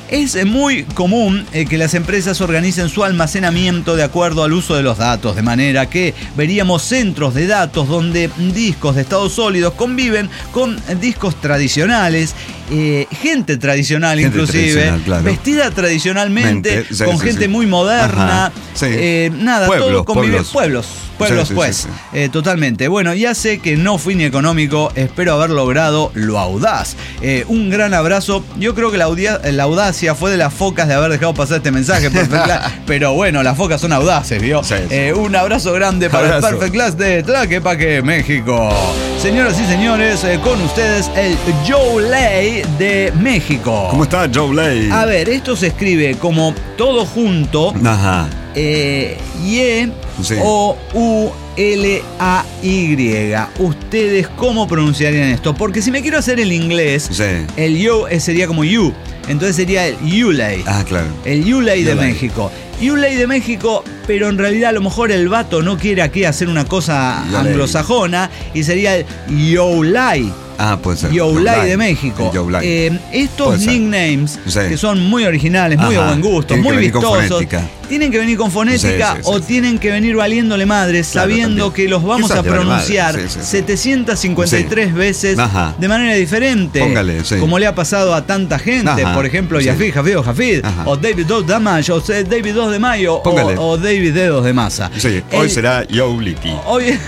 [SPEAKER 1] Es muy común eh, que las empresas organicen su almacenamiento de acuerdo al uso de los datos, de manera que veríamos centros de datos donde discos de estado sólidos conviven con discos tradicionales, eh, gente tradicional gente inclusive, tradicional, claro. vestida tradicionalmente, Mente, sí, con sí, gente sí. muy moderna, sí. eh, nada, pueblos, todo convive, pueblos, pueblos, pueblos sí, pues, sí, sí, sí. Eh, totalmente. Bueno, ya sé que no fui ni económico, espero haber logrado lo audaz. Eh, un gran abrazo, yo creo que la, audia, la audacia fue de las focas de haber dejado pasar este mensaje, Perfect Class, pero bueno, las focas son audaces, ¿vio? Sí, sí. Eh, un abrazo grande para abrazo. el Perfect Class de Tlaquepaque, México. Señoras y señores, eh, con ustedes el Joe Ley de México.
[SPEAKER 2] ¿Cómo está Joe Ley?
[SPEAKER 1] A ver, esto se escribe como todo junto.
[SPEAKER 2] Ajá.
[SPEAKER 1] Eh, Y sí. O U L A Y. ¿Ustedes cómo pronunciarían esto? Porque si me quiero hacer el inglés, sí. el yo sería como you. Entonces sería el Yulei.
[SPEAKER 2] Ah, claro.
[SPEAKER 1] El Yulei de México. Yulei de México, pero en realidad a lo mejor el vato no quiere aquí hacer una cosa Yolei. anglosajona y sería el Youlai.
[SPEAKER 2] Ah, puede ser.
[SPEAKER 1] Youlai de México. Eh, estos nicknames, sí. que son muy originales, muy Ajá. de buen gusto, tienen muy vistosos, tienen que venir con fonética sí, sí, sí, o sí. tienen que venir valiéndole madres, claro, sabiendo también. que los vamos Quizás a pronunciar sí, sí, sí. setecientas cincuenta y tres sí. veces Ajá. de manera diferente.
[SPEAKER 2] Póngale, sí.
[SPEAKER 1] Como le ha pasado a tanta gente. Ajá. Por ejemplo, sí. Yafid, Jafid o Jafid, Ajá. o David dos de Mayo, o David dos de Mayo, o, o David Dedos de Masa.
[SPEAKER 2] Sí, hoy El, será Youliti.
[SPEAKER 1] Hoy.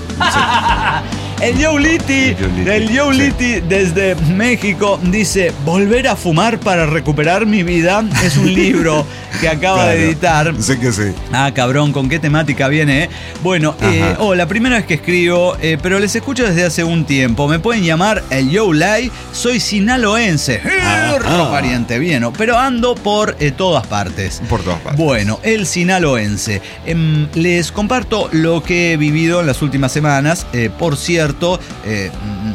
[SPEAKER 1] El Youliti, el Youliti sí. desde México dice: volver a fumar para recuperar mi vida. Es un libro que acaba claro, de editar.
[SPEAKER 2] Sé que sí.
[SPEAKER 1] Ah, cabrón, ¿con qué temática viene? Eh? Bueno, eh, oh, la primera vez que escribo, eh, pero les escucho desde hace un tiempo. Me pueden llamar el Youlai. Soy sinaloense. Ah, ah. pariente, bien, pero ando por eh, todas partes.
[SPEAKER 2] Por todas partes.
[SPEAKER 1] Bueno, el sinaloense. Eh, les comparto lo que he vivido en las últimas semanas. Eh, por cierto, Eh,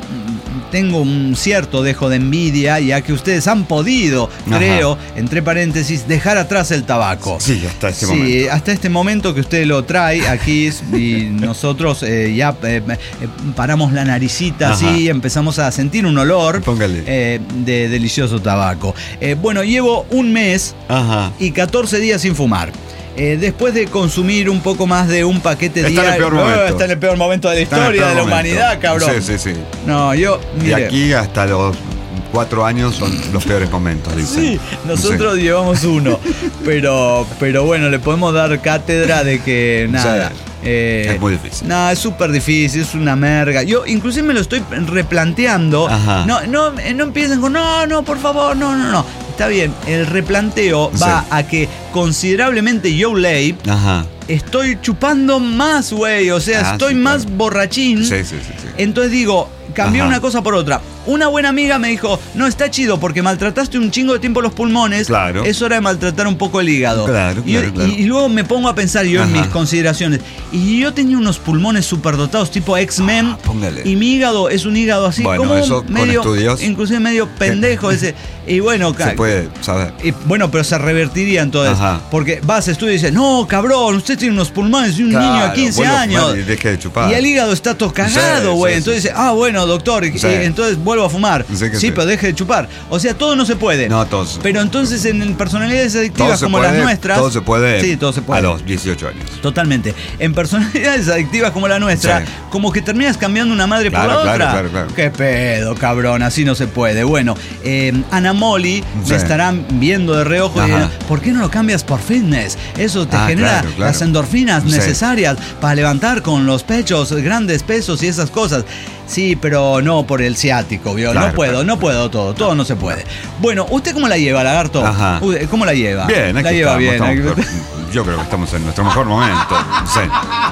[SPEAKER 1] tengo un cierto dejo de envidia, ya que ustedes han podido, Ajá. creo, entre paréntesis, dejar atrás el tabaco.
[SPEAKER 2] Sí, hasta este
[SPEAKER 1] sí,
[SPEAKER 2] momento. Sí,
[SPEAKER 1] hasta este momento que usted lo trae aquí y nosotros eh, ya eh, eh, paramos la naricita Ajá. así y empezamos a sentir un olor eh, de delicioso tabaco. Eh, bueno, llevo un mes Ajá. y catorce días sin fumar. Eh, después de consumir un poco más de un paquete
[SPEAKER 2] está
[SPEAKER 1] diario.
[SPEAKER 2] En el peor momento.
[SPEAKER 1] Oh, está en el peor momento de la historia de la humanidad, cabrón.
[SPEAKER 2] Sí, sí, sí.
[SPEAKER 1] No, yo. Mire,
[SPEAKER 2] de aquí hasta los cuatro años son los peores momentos, dicen.
[SPEAKER 1] Sí, nosotros sí. llevamos uno. Pero, pero bueno, le podemos dar cátedra de que nada. Sí.
[SPEAKER 2] Eh, es muy difícil.
[SPEAKER 1] No, es súper difícil, es una merga. Yo inclusive me lo estoy replanteando. Ajá. No, no, no empiecen con no, no, por favor, no, no, no. Está bien, el replanteo sí. va a que considerablemente Youlei estoy chupando más, güey. O sea, ah, estoy sí, más claro. borrachín.
[SPEAKER 2] Sí, sí, sí, sí.
[SPEAKER 1] Entonces digo, cambié una cosa por otra. Una buena amiga me dijo, no, está chido porque maltrataste un chingo de tiempo los pulmones.
[SPEAKER 2] Claro.
[SPEAKER 1] Es hora de maltratar un poco el hígado.
[SPEAKER 2] Claro,
[SPEAKER 1] y,
[SPEAKER 2] claro, claro.
[SPEAKER 1] Y, y luego me pongo a pensar yo Ajá. en mis consideraciones. Y yo tenía unos pulmones superdotados tipo X-Men.
[SPEAKER 2] Ah,
[SPEAKER 1] y mi hígado es un hígado así
[SPEAKER 2] bueno,
[SPEAKER 1] como
[SPEAKER 2] eso
[SPEAKER 1] medio,
[SPEAKER 2] con estudios,
[SPEAKER 1] inclusive medio pendejo ese. Y bueno,
[SPEAKER 2] se puede saber.
[SPEAKER 1] Y bueno, pero se revertiría entonces. Ajá. Porque vas a estudio y dices, no, cabrón, usted tiene unos pulmones de un claro, niño de quince años.
[SPEAKER 2] Y, deje de chupar.
[SPEAKER 1] Y el hígado está todo cagado, güey. Sí, sí, entonces
[SPEAKER 2] sí.
[SPEAKER 1] dice, ah, bueno, doctor, sí. y, entonces vuelvo a fumar. Sí, sí, sí, pero deje de chupar. O sea, todo no se puede.
[SPEAKER 2] No, todo se
[SPEAKER 1] Pero entonces en personalidades adictivas como
[SPEAKER 2] puede,
[SPEAKER 1] las nuestras.
[SPEAKER 2] Todo se puede.
[SPEAKER 1] Sí, todo se puede.
[SPEAKER 2] A los dieciocho años.
[SPEAKER 1] Totalmente. En personalidades adictivas como la nuestra, sí. como que terminas cambiando una madre
[SPEAKER 2] claro,
[SPEAKER 1] por la
[SPEAKER 2] claro,
[SPEAKER 1] otra.
[SPEAKER 2] Claro, claro.
[SPEAKER 1] Qué pedo, cabrón, así no se puede. Bueno, eh, Ana Molly
[SPEAKER 2] sí.
[SPEAKER 1] me estarán viendo de reojo y dirán, ¿por qué no lo cambias por fitness? Eso te ah, genera claro, claro. las endorfinas sí. necesarias para levantar con los pechos, grandes pesos y esas cosas. Sí, pero no por el ciático, ¿vio? Claro, no puedo, claro. no puedo todo, todo no se puede. Bueno, ¿usted cómo la lleva, Lagarto?
[SPEAKER 2] Ajá.
[SPEAKER 1] ¿Cómo la lleva?
[SPEAKER 2] Bien, aquí
[SPEAKER 1] la lleva
[SPEAKER 2] estamos,
[SPEAKER 1] bien.
[SPEAKER 2] Estamos, yo creo que estamos en nuestro mejor momento. Sí.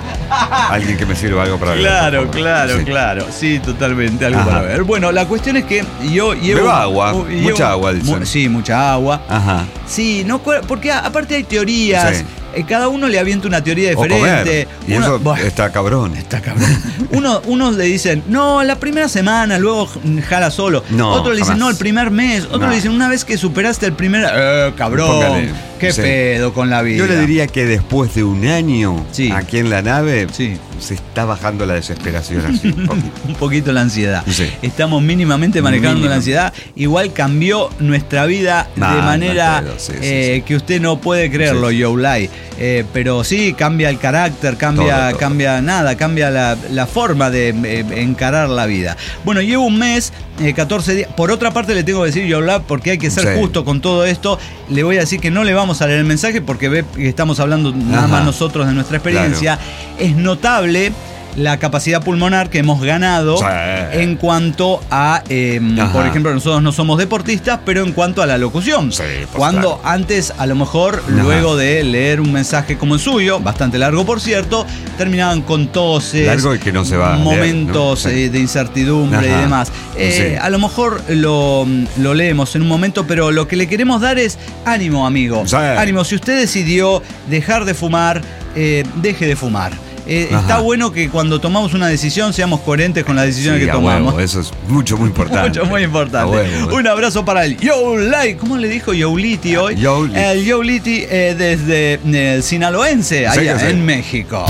[SPEAKER 2] Alguien que me sirva algo para ver.
[SPEAKER 1] Claro, favor. claro, sí. claro. Sí, totalmente, algo Ajá. para ver. Bueno, la cuestión es que yo llevo...
[SPEAKER 2] Bebo agua, uh,
[SPEAKER 1] llevo,
[SPEAKER 2] mucha agua, dicen.
[SPEAKER 1] Mu- sí, mucha agua.
[SPEAKER 2] Ajá.
[SPEAKER 1] Sí, no, porque aparte hay teorías... Sí. Cada uno le avienta una teoría diferente.
[SPEAKER 2] Y uno, eso bueno, está cabrón.
[SPEAKER 1] Está cabrón. Uno, unos le dicen, no, la primera semana, luego jala solo.
[SPEAKER 2] No,
[SPEAKER 1] Otros le dicen, no, el primer mes. Otros no. le dicen, una vez que superaste el primer... Eh, cabrón. Póngale. qué
[SPEAKER 2] Sí.
[SPEAKER 1] pedo con la vida.
[SPEAKER 2] Yo le diría que después de un año
[SPEAKER 1] Sí.
[SPEAKER 2] aquí en la nave
[SPEAKER 1] Sí.
[SPEAKER 2] se está bajando la desesperación así un poquito.
[SPEAKER 1] Un poquito la ansiedad.
[SPEAKER 2] Sí.
[SPEAKER 1] Estamos mínimamente manejando
[SPEAKER 2] Mínimo.
[SPEAKER 1] la ansiedad. Igual cambió nuestra vida
[SPEAKER 2] Nah,
[SPEAKER 1] de
[SPEAKER 2] no
[SPEAKER 1] manera
[SPEAKER 2] puedo, sí, sí,
[SPEAKER 1] eh,
[SPEAKER 2] sí.
[SPEAKER 1] que usted no puede creerlo,
[SPEAKER 2] Sí.
[SPEAKER 1] Youlay. Eh, pero sí, cambia el carácter, cambia,
[SPEAKER 2] Todo, todo.
[SPEAKER 1] cambia nada, cambia la, la forma de eh, encarar la vida. Bueno, llevo un mes, eh, catorce días. Por otra parte, le tengo que decir, Youlay, porque hay que ser
[SPEAKER 2] Sí.
[SPEAKER 1] justo con todo esto. Le voy a decir que no le vamos a leer el mensaje porque ve que estamos hablando nada
[SPEAKER 2] Ajá.
[SPEAKER 1] más nosotros de nuestra experiencia. Es notable la capacidad pulmonar que hemos ganado
[SPEAKER 2] Sí.
[SPEAKER 1] en cuanto a, eh,
[SPEAKER 2] Ajá.
[SPEAKER 1] por ejemplo, nosotros no somos deportistas, pero en cuanto a la locución.
[SPEAKER 2] Sí, pues,
[SPEAKER 1] Cuando
[SPEAKER 2] claro.
[SPEAKER 1] antes, a lo mejor,
[SPEAKER 2] Ajá.
[SPEAKER 1] luego de leer un mensaje como el suyo, bastante largo por cierto, terminaban con toses,
[SPEAKER 2] Largo y que no se va a leer,
[SPEAKER 1] momentos
[SPEAKER 2] ¿no? Sí.
[SPEAKER 1] eh, de incertidumbre
[SPEAKER 2] Ajá.
[SPEAKER 1] y demás. Eh,
[SPEAKER 2] Sí.
[SPEAKER 1] A lo mejor lo, lo leemos en un momento, pero lo que le queremos dar es ánimo, amigo.
[SPEAKER 2] Sí.
[SPEAKER 1] Ánimo, si usted decidió dejar de fumar, eh, deje de fumar. Eh,
[SPEAKER 2] Ajá.
[SPEAKER 1] está bueno que cuando tomamos una decisión seamos coherentes con las decisiones
[SPEAKER 2] Sí,
[SPEAKER 1] que
[SPEAKER 2] a
[SPEAKER 1] tomamos.
[SPEAKER 2] huevo, eso es mucho, muy importante.
[SPEAKER 1] Mucho, muy importante.
[SPEAKER 2] A huevo.
[SPEAKER 1] Un abrazo para el Youlay. ¿Cómo le dijo Youliti hoy?
[SPEAKER 2] Youliti.
[SPEAKER 1] El Youliti eh, desde eh, el sinaloense,
[SPEAKER 2] Sí,
[SPEAKER 1] allá
[SPEAKER 2] que sí.
[SPEAKER 1] en México.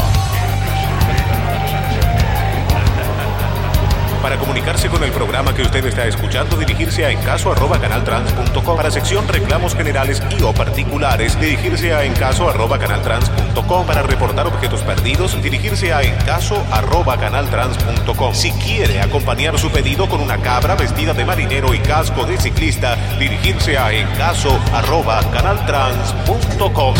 [SPEAKER 3] Para comunicarse con el programa que usted está escuchando, dirigirse a encaso arroba canaltrans punto com. Para sección reclamos generales y o particulares, dirigirse a encaso arroba canaltrans punto com. Para reportar objetos perdidos, dirigirse a encaso arroba canaltrans punto com. Si quiere acompañar su pedido con una cabra vestida de marinero y casco de ciclista, dirigirse a encaso arroba canaltrans punto com.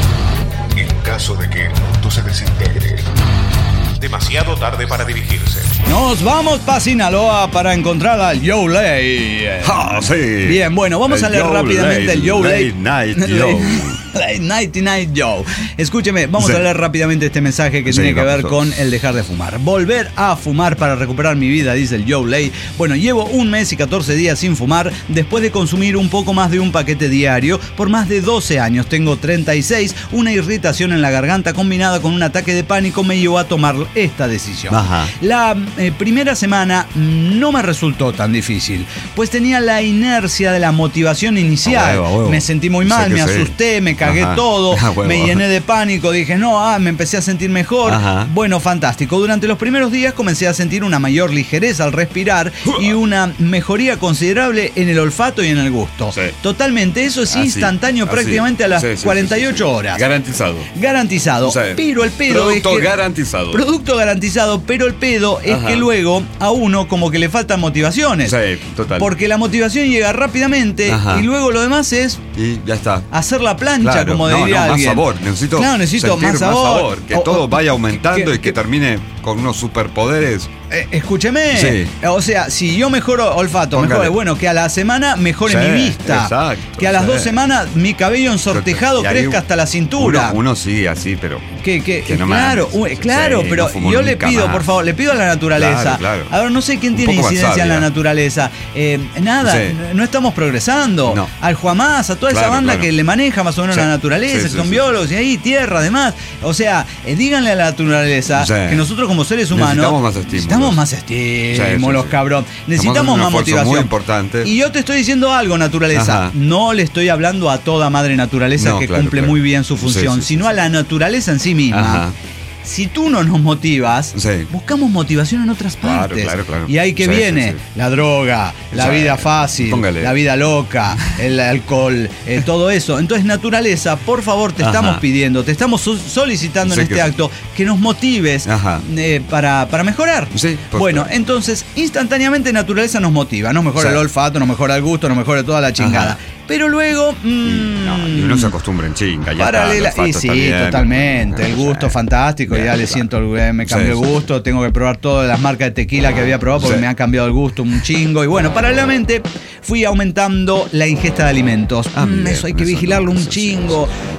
[SPEAKER 3] En caso de que el mundo se desintegre, demasiado tarde para dirigirse.
[SPEAKER 1] Nos vamos para Sinaloa para encontrar al Youlay.
[SPEAKER 2] Ah, sí.
[SPEAKER 1] Bien, bueno, vamos
[SPEAKER 2] El
[SPEAKER 1] a leer
[SPEAKER 2] Youlay,
[SPEAKER 1] rápidamente el Youlay.
[SPEAKER 2] Late Night Joe.
[SPEAKER 1] Late Night Night Joe. Escúcheme, vamos
[SPEAKER 2] Sí.
[SPEAKER 1] a leer rápidamente este mensaje que
[SPEAKER 2] Sí,
[SPEAKER 1] tiene que
[SPEAKER 2] vamos,
[SPEAKER 1] ver
[SPEAKER 2] vamos.
[SPEAKER 1] con el dejar de fumar. Volver a fumar para recuperar mi vida, dice el Youlay. Bueno, llevo un mes y catorce días sin fumar después de consumir un poco más de un paquete diario por más de doce años. Tengo treinta y seis, una irritación en la garganta combinada con un ataque de pánico me llevó a tomar esta decisión.
[SPEAKER 2] Ajá.
[SPEAKER 1] La eh, primera semana no me resultó tan difícil, pues tenía la inercia de la motivación inicial.
[SPEAKER 2] A huevo, a huevo.
[SPEAKER 1] Me sentí muy mal,
[SPEAKER 2] Sé que
[SPEAKER 1] me
[SPEAKER 2] sí.
[SPEAKER 1] asusté, me cagué
[SPEAKER 2] Ajá.
[SPEAKER 1] todo,
[SPEAKER 2] A huevo.
[SPEAKER 1] me llené de pánico, dije, no, ah, me empecé a sentir mejor.
[SPEAKER 2] Ajá.
[SPEAKER 1] Bueno, fantástico. Durante los primeros días comencé a sentir una mayor ligereza al respirar y una mejoría considerable en el olfato y en el gusto.
[SPEAKER 2] Sí.
[SPEAKER 1] Totalmente, eso es
[SPEAKER 2] Así,
[SPEAKER 1] instantáneo
[SPEAKER 2] así.
[SPEAKER 1] prácticamente a las
[SPEAKER 2] Sí, sí, sí,
[SPEAKER 1] cuarenta y ocho
[SPEAKER 2] sí, sí.
[SPEAKER 1] horas.
[SPEAKER 2] Garantizado.
[SPEAKER 1] Garantizado.
[SPEAKER 2] Sí.
[SPEAKER 1] Pero el pedo
[SPEAKER 2] Producto
[SPEAKER 1] es que...
[SPEAKER 2] garantizado.
[SPEAKER 1] Producto garantizado, pero el pedo es
[SPEAKER 2] Ajá.
[SPEAKER 1] que luego a uno como que le faltan motivaciones.
[SPEAKER 2] Sí, total.
[SPEAKER 1] Porque la motivación llega rápidamente
[SPEAKER 2] Ajá.
[SPEAKER 1] y luego lo demás es
[SPEAKER 2] Y ya está.
[SPEAKER 1] hacer la plancha,
[SPEAKER 2] Claro.
[SPEAKER 1] como
[SPEAKER 2] No,
[SPEAKER 1] diría
[SPEAKER 2] no, más
[SPEAKER 1] alguien.
[SPEAKER 2] sabor. Necesito,
[SPEAKER 1] Claro, necesito
[SPEAKER 2] sentir
[SPEAKER 1] más sabor.
[SPEAKER 2] Que
[SPEAKER 1] O-
[SPEAKER 2] todo
[SPEAKER 1] o-
[SPEAKER 2] vaya aumentando
[SPEAKER 1] que-
[SPEAKER 2] y que
[SPEAKER 1] que-
[SPEAKER 2] termine con unos superpoderes.
[SPEAKER 1] Eh, escúcheme.
[SPEAKER 2] Sí.
[SPEAKER 1] O sea, si yo mejoro olfato,
[SPEAKER 2] Póngale.
[SPEAKER 1] mejore, bueno, que a la semana mejore
[SPEAKER 2] Sí,
[SPEAKER 1] mi vista.
[SPEAKER 2] exacto,
[SPEAKER 1] Que a las
[SPEAKER 2] sí.
[SPEAKER 1] dos semanas mi cabello ensortejado
[SPEAKER 2] Y ahí
[SPEAKER 1] crezca hasta la cintura.
[SPEAKER 2] Uno, uno sigue así, pero.
[SPEAKER 1] Que, que,
[SPEAKER 2] Que no
[SPEAKER 1] claro,
[SPEAKER 2] mames.
[SPEAKER 1] u- claro,
[SPEAKER 2] Sí,
[SPEAKER 1] pero
[SPEAKER 2] no fumo
[SPEAKER 1] yo le
[SPEAKER 2] nunca
[SPEAKER 1] pido,
[SPEAKER 2] más.
[SPEAKER 1] por favor, le pido a la naturaleza.
[SPEAKER 2] Claro, claro.
[SPEAKER 1] A ver, no sé quién
[SPEAKER 2] Un
[SPEAKER 1] tiene
[SPEAKER 2] poco más
[SPEAKER 1] incidencia en la
[SPEAKER 2] sabia.
[SPEAKER 1] naturaleza. Eh, nada,
[SPEAKER 2] Sí.
[SPEAKER 1] n- no estamos progresando.
[SPEAKER 2] No.
[SPEAKER 1] Al Juamás, a toda esa
[SPEAKER 2] Claro,
[SPEAKER 1] banda
[SPEAKER 2] claro.
[SPEAKER 1] que le maneja más o menos
[SPEAKER 2] Sí.
[SPEAKER 1] la naturaleza,
[SPEAKER 2] Sí,
[SPEAKER 1] que
[SPEAKER 2] sí,
[SPEAKER 1] son
[SPEAKER 2] sí,
[SPEAKER 1] biólogos, y ahí tierra, además. O sea, eh, díganle a la naturaleza
[SPEAKER 2] Sí.
[SPEAKER 1] que nosotros como seres humanos
[SPEAKER 2] Necesitamos más estímulos.
[SPEAKER 1] necesitamos más estímulos,
[SPEAKER 2] Sí, sí,
[SPEAKER 1] los
[SPEAKER 2] sí.
[SPEAKER 1] cabrón.
[SPEAKER 2] Estamos
[SPEAKER 1] Necesitamos
[SPEAKER 2] haciendo un
[SPEAKER 1] más
[SPEAKER 2] esfuerzo
[SPEAKER 1] motivación.
[SPEAKER 2] muy importante.
[SPEAKER 1] Y yo te estoy diciendo algo, naturaleza.
[SPEAKER 2] Ajá.
[SPEAKER 1] No le estoy hablando a toda madre naturaleza
[SPEAKER 2] No,
[SPEAKER 1] que
[SPEAKER 2] claro,
[SPEAKER 1] cumple
[SPEAKER 2] claro.
[SPEAKER 1] muy bien su
[SPEAKER 2] Sí,
[SPEAKER 1] función,
[SPEAKER 2] sí, sí,
[SPEAKER 1] sino
[SPEAKER 2] sí.
[SPEAKER 1] a la naturaleza en sí misma.
[SPEAKER 2] Ajá.
[SPEAKER 1] Si tú no nos motivas,
[SPEAKER 2] Sí.
[SPEAKER 1] buscamos motivación en otras
[SPEAKER 2] Claro,
[SPEAKER 1] partes.
[SPEAKER 2] claro, claro.
[SPEAKER 1] Y ahí que
[SPEAKER 2] Sí,
[SPEAKER 1] viene
[SPEAKER 2] sí, sí.
[SPEAKER 1] la droga, la
[SPEAKER 2] Sí.
[SPEAKER 1] vida fácil,
[SPEAKER 2] Póngale.
[SPEAKER 1] la vida loca, el alcohol, eh, todo eso. Entonces, naturaleza, por favor, te
[SPEAKER 2] Ajá.
[SPEAKER 1] estamos pidiendo, te estamos so- solicitando
[SPEAKER 2] Sí
[SPEAKER 1] en
[SPEAKER 2] que
[SPEAKER 1] este
[SPEAKER 2] sí.
[SPEAKER 1] acto que nos motives
[SPEAKER 2] Ajá.
[SPEAKER 1] eh, para, para mejorar.
[SPEAKER 2] Sí, por
[SPEAKER 1] bueno,
[SPEAKER 2] favor.
[SPEAKER 1] entonces, instantáneamente naturaleza nos motiva, nos mejora
[SPEAKER 2] Sí.
[SPEAKER 1] el olfato, nos mejora el gusto, nos mejora toda la chingada.
[SPEAKER 2] Ajá.
[SPEAKER 1] Pero luego...
[SPEAKER 2] Y, no, y uno
[SPEAKER 1] mm,
[SPEAKER 2] se acostumbra en chinga. Ya
[SPEAKER 1] Paralela,
[SPEAKER 2] está, el
[SPEAKER 1] y
[SPEAKER 2] olfato
[SPEAKER 1] sí,
[SPEAKER 2] está bien.
[SPEAKER 1] totalmente. El gusto
[SPEAKER 2] Sí.
[SPEAKER 1] fantástico.
[SPEAKER 2] Bien,
[SPEAKER 1] Ya le
[SPEAKER 2] claro.
[SPEAKER 1] siento, el- me cambió
[SPEAKER 2] Sí,
[SPEAKER 1] el
[SPEAKER 2] sí.
[SPEAKER 1] gusto. Tengo que probar todas las marcas de tequila que había probado porque
[SPEAKER 2] Sí.
[SPEAKER 1] me ha cambiado el gusto un chingo. Y bueno, paralelamente fui aumentando la ingesta de alimentos.
[SPEAKER 2] Ah,
[SPEAKER 1] Mm,
[SPEAKER 2] bien,
[SPEAKER 1] eso hay que
[SPEAKER 2] eso
[SPEAKER 1] vigilarlo
[SPEAKER 2] no,
[SPEAKER 1] un
[SPEAKER 2] eso sí,
[SPEAKER 1] chingo.
[SPEAKER 2] eso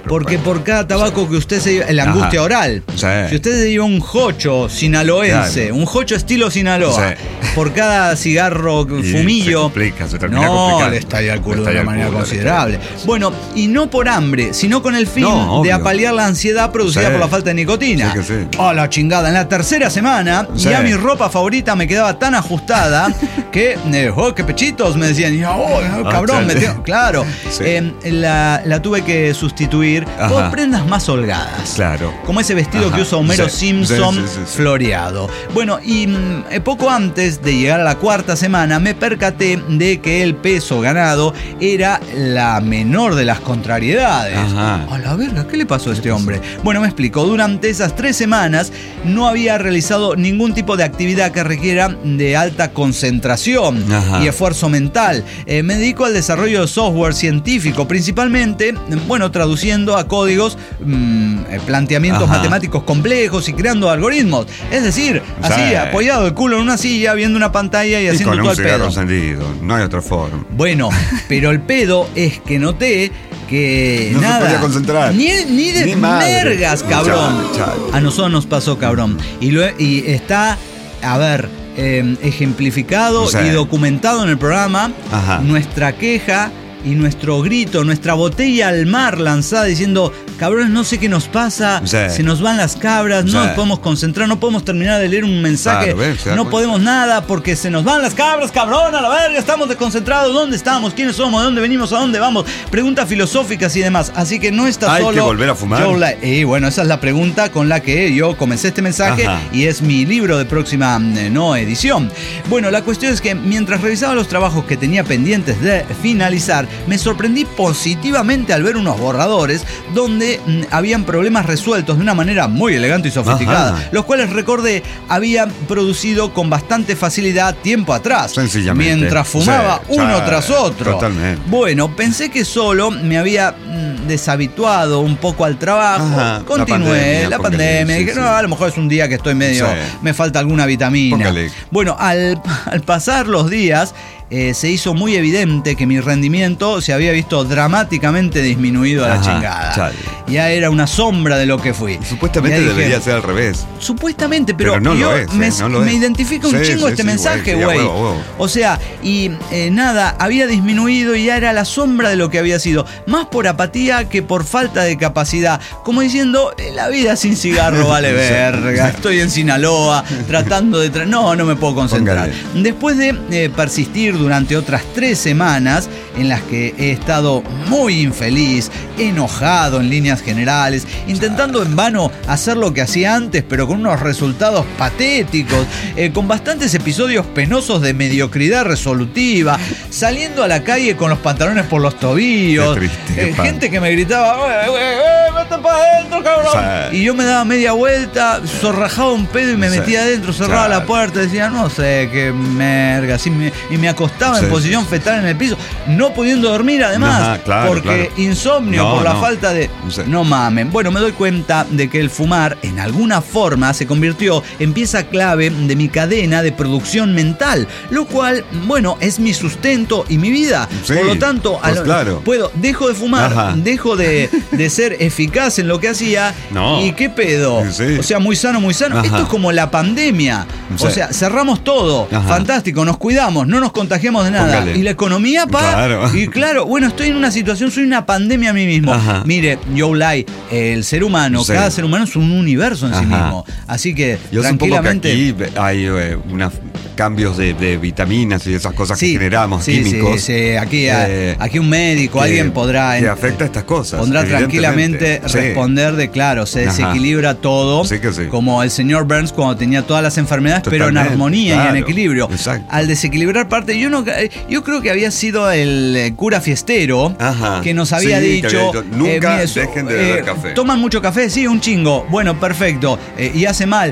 [SPEAKER 1] porque por cada tabaco que usted se lleva, la angustia
[SPEAKER 2] Ajá.
[SPEAKER 1] oral,
[SPEAKER 2] Sí.
[SPEAKER 1] si usted se lleva un jocho sinaloense,
[SPEAKER 2] Claro.
[SPEAKER 1] un jocho estilo Sinaloa,
[SPEAKER 2] Sí.
[SPEAKER 1] por cada cigarro
[SPEAKER 2] Y
[SPEAKER 1] fumillo,
[SPEAKER 2] se complica, se termina
[SPEAKER 1] no,
[SPEAKER 2] complicando.
[SPEAKER 1] le estaría el culo
[SPEAKER 2] Le
[SPEAKER 1] de una
[SPEAKER 2] estaría el
[SPEAKER 1] manera
[SPEAKER 2] culo, le
[SPEAKER 1] considerable.
[SPEAKER 2] estaría-
[SPEAKER 1] Bueno, y no por hambre, sino con el fin
[SPEAKER 2] No,
[SPEAKER 1] de
[SPEAKER 2] obvio.
[SPEAKER 1] apalear la ansiedad producida
[SPEAKER 2] Sí.
[SPEAKER 1] por la falta de nicotina.
[SPEAKER 2] Sí que sí.
[SPEAKER 1] Oh, la chingada. En la tercera semana,
[SPEAKER 2] Sí.
[SPEAKER 1] ya mi ropa favorita me quedaba tan ajustada que, eh, oh, qué pechitos, me decían. Y yo, oh,
[SPEAKER 2] Ah,
[SPEAKER 1] cabrón, me
[SPEAKER 2] chale.
[SPEAKER 1] tengo- Claro.
[SPEAKER 2] Sí.
[SPEAKER 1] Eh, la, la tuve que sustituir
[SPEAKER 2] Ajá.
[SPEAKER 1] por prendas más holgadas.
[SPEAKER 2] Claro.
[SPEAKER 1] Como ese vestido
[SPEAKER 2] Ajá.
[SPEAKER 1] que usa Homero
[SPEAKER 2] Sí.
[SPEAKER 1] Simpson,
[SPEAKER 2] Sí, sí, sí, sí.
[SPEAKER 1] floreado. Bueno, y mm, eh, poco antes de llegar a la cuarta semana, me percaté de que el peso ganado era la menor de las contrariedades.
[SPEAKER 2] Ajá.
[SPEAKER 1] A la verga, ¿qué le pasó a este hombre? Bueno, me explico. Durante esas tres semanas no había realizado ningún tipo de actividad que requiera de alta concentración
[SPEAKER 2] Ajá.
[SPEAKER 1] y esfuerzo mental. Eh, me dedico al desarrollo de software científico, principalmente, bueno, traduciendo a códigos, mm, eh, planteamientos
[SPEAKER 2] Ajá.
[SPEAKER 1] matemáticos complejos y creando algoritmos. Es decir,
[SPEAKER 2] Sí.
[SPEAKER 1] así, apoyado el culo en una silla, viendo una pantalla y,
[SPEAKER 2] Y
[SPEAKER 1] haciendo
[SPEAKER 2] con
[SPEAKER 1] todo
[SPEAKER 2] un
[SPEAKER 1] el
[SPEAKER 2] cigarro
[SPEAKER 1] pedo.
[SPEAKER 2] encendido. No hay otra forma.
[SPEAKER 1] Bueno, pero el pedo es que noté que
[SPEAKER 2] No se
[SPEAKER 1] nada.
[SPEAKER 2] podía concentrar.
[SPEAKER 1] Ni, ni de
[SPEAKER 2] Ni madre.
[SPEAKER 1] mergas, cabrón.
[SPEAKER 2] Chale, chale.
[SPEAKER 1] A nosotros nos pasó, cabrón. Y, lo, y está, a ver, eh, ejemplificado
[SPEAKER 2] Sí.
[SPEAKER 1] y documentado en el programa
[SPEAKER 2] Ajá.
[SPEAKER 1] nuestra queja y nuestro grito, nuestra botella al mar lanzada diciendo, cabrones, no sé qué nos pasa,
[SPEAKER 2] Sí.
[SPEAKER 1] se nos van las cabras, no
[SPEAKER 2] Sí.
[SPEAKER 1] nos podemos concentrar, no podemos terminar de leer un mensaje,
[SPEAKER 2] Claro, ¿ves? ¿Se da
[SPEAKER 1] no
[SPEAKER 2] cuenta?
[SPEAKER 1] podemos nada porque se nos van las cabras, cabrón, a la verga, estamos desconcentrados, ¿dónde estamos? ¿Quiénes somos? ¿De dónde venimos? ¿A dónde vamos? Preguntas filosóficas y demás, así que no está
[SPEAKER 2] ¿Hay
[SPEAKER 1] solo
[SPEAKER 2] que volver a fumar?
[SPEAKER 1] Joe Lai. Y bueno, esa es la pregunta con la que yo comencé este mensaje.
[SPEAKER 2] Ajá.
[SPEAKER 1] Y es mi libro de próxima eh, no edición. Bueno, la cuestión es que mientras revisaba los trabajos que tenía pendientes de finalizar, me sorprendí positivamente al ver unos borradores donde mm, habían problemas resueltos de una manera muy elegante y sofisticada,
[SPEAKER 2] Ajá.
[SPEAKER 1] los cuales recordé había producido con bastante facilidad tiempo atrás,
[SPEAKER 2] Sencillamente.
[SPEAKER 1] mientras fumaba
[SPEAKER 2] Sí,
[SPEAKER 1] uno
[SPEAKER 2] sí,
[SPEAKER 1] tras otro.
[SPEAKER 2] totalmente.
[SPEAKER 1] Bueno, pensé que solo me había mm, deshabituado un poco al trabajo.
[SPEAKER 2] Ajá, la
[SPEAKER 1] Continué,
[SPEAKER 2] pandemia,
[SPEAKER 1] la
[SPEAKER 2] póngale,
[SPEAKER 1] pandemia.
[SPEAKER 2] sí,
[SPEAKER 1] Dije,
[SPEAKER 2] sí.
[SPEAKER 1] no, a lo mejor es un día que estoy medio.
[SPEAKER 2] Sí.
[SPEAKER 1] Me falta alguna vitamina.
[SPEAKER 2] Póngale.
[SPEAKER 1] Bueno, al, al pasar los días. Eh, se hizo muy evidente que mi rendimiento se había visto dramáticamente disminuido a la
[SPEAKER 2] Ajá,
[SPEAKER 1] chingada.
[SPEAKER 2] chale.
[SPEAKER 1] Ya era una sombra de lo que fui.
[SPEAKER 2] Supuestamente
[SPEAKER 1] Ya dije,
[SPEAKER 2] debería ser al revés.
[SPEAKER 1] Supuestamente, pero,
[SPEAKER 2] Pero no lo
[SPEAKER 1] yo
[SPEAKER 2] es,
[SPEAKER 1] me,
[SPEAKER 2] eh, no lo
[SPEAKER 1] me
[SPEAKER 2] es.
[SPEAKER 1] identifica un
[SPEAKER 2] Sí,
[SPEAKER 1] chingo
[SPEAKER 2] sí,
[SPEAKER 1] este
[SPEAKER 2] sí,
[SPEAKER 1] mensaje,
[SPEAKER 2] güey, sí, a
[SPEAKER 1] güey.
[SPEAKER 2] huevo, a huevo.
[SPEAKER 1] O sea, y eh, nada, había disminuido y ya era la sombra de lo que había sido. Más por apatía que por falta de capacidad. Como diciendo, eh, la vida sin cigarro vale verga. Estoy en Sinaloa tratando de... Tra no, no me puedo concentrar.
[SPEAKER 2] Póngale.
[SPEAKER 1] Después de eh, persistir durante otras tres semanas en las que he estado muy infeliz, enojado en líneas generales, intentando en vano hacer lo que hacía antes, pero con unos resultados patéticos, eh, con bastantes episodios penosos de mediocridad resolutiva, saliendo a la calle con los pantalones por los tobillos,
[SPEAKER 2] Qué triste, qué
[SPEAKER 1] eh,
[SPEAKER 2] pan.
[SPEAKER 1] gente que me gritaba, "Güey, güey, güey, vete para adentro, cabrón",
[SPEAKER 2] Sí.
[SPEAKER 1] y yo me daba media vuelta, zorrajaba un pedo y me
[SPEAKER 2] Sí.
[SPEAKER 1] metía adentro, cerraba
[SPEAKER 2] Claro.
[SPEAKER 1] la puerta, decía, no sé, qué merga, así me- y me acostaba en
[SPEAKER 2] Sí,
[SPEAKER 1] posición
[SPEAKER 2] sí,
[SPEAKER 1] fetal en el piso, no pudiendo dormir además,
[SPEAKER 2] Ajá, claro,
[SPEAKER 1] porque
[SPEAKER 2] claro.
[SPEAKER 1] insomnio
[SPEAKER 2] No,
[SPEAKER 1] por la
[SPEAKER 2] no.
[SPEAKER 1] falta de...
[SPEAKER 2] Sí.
[SPEAKER 1] No mamen. Bueno, me doy cuenta de que el fumar en alguna forma se convirtió en pieza clave de mi cadena de producción mental, lo cual, bueno, es mi sustento y mi vida.
[SPEAKER 2] Sí,
[SPEAKER 1] por lo tanto,
[SPEAKER 2] pues
[SPEAKER 1] a lo-
[SPEAKER 2] claro.
[SPEAKER 1] puedo, dejo de fumar,
[SPEAKER 2] Ajá.
[SPEAKER 1] dejo de, de ser eficaz en lo que hacía.
[SPEAKER 2] No.
[SPEAKER 1] ¿Y qué pedo?
[SPEAKER 2] Sí.
[SPEAKER 1] O sea, muy sano, muy sano.
[SPEAKER 2] Ajá.
[SPEAKER 1] Esto es como la pandemia. O
[SPEAKER 2] Sí.
[SPEAKER 1] sea, cerramos todo.
[SPEAKER 2] Ajá.
[SPEAKER 1] Fantástico, nos cuidamos, no nos contagiamos de nada.
[SPEAKER 2] Póngale.
[SPEAKER 1] Y la economía, pa.
[SPEAKER 2] Claro.
[SPEAKER 1] Y claro, bueno, estoy en una situación, soy una pandemia a mí mismo.
[SPEAKER 2] Ajá.
[SPEAKER 1] Mire, Joe Lai, el ser humano,
[SPEAKER 2] Sí.
[SPEAKER 1] cada ser humano es un universo en sí
[SPEAKER 2] Ajá.
[SPEAKER 1] mismo. Así que,
[SPEAKER 2] Yo supongo que
[SPEAKER 1] tranquilamente.
[SPEAKER 2] aquí hay eh, unos cambios de, de vitaminas y esas cosas
[SPEAKER 1] Sí,
[SPEAKER 2] que generamos,
[SPEAKER 1] sí,
[SPEAKER 2] químicos.
[SPEAKER 1] sí, sí. Aquí, a-
[SPEAKER 2] eh,
[SPEAKER 1] aquí un médico,
[SPEAKER 2] que-
[SPEAKER 1] alguien podrá.
[SPEAKER 2] que afecta estas cosas.
[SPEAKER 1] Pondrá
[SPEAKER 2] evidentemente.
[SPEAKER 1] tranquilamente
[SPEAKER 2] Sí.
[SPEAKER 1] responder de claro, se
[SPEAKER 2] Ajá.
[SPEAKER 1] desequilibra todo.
[SPEAKER 2] Sí que sí.
[SPEAKER 1] Como el señor Burns cuando tenía todas las enfermedades, pero en
[SPEAKER 2] Totalmente,
[SPEAKER 1] armonía y
[SPEAKER 2] claro,
[SPEAKER 1] en equilibrio.
[SPEAKER 2] exacto.
[SPEAKER 1] Al desequilibrar parte, yo no eh, yo creo que había sido el eh, cura fiestero
[SPEAKER 2] Ajá.
[SPEAKER 1] que nos había
[SPEAKER 2] Sí, que
[SPEAKER 1] dicho,
[SPEAKER 2] había dicho, nunca
[SPEAKER 1] mire,
[SPEAKER 2] dejen de beber café.
[SPEAKER 1] Toman mucho café, sí, un chingo. Bueno, perfecto. eh, y hace mal.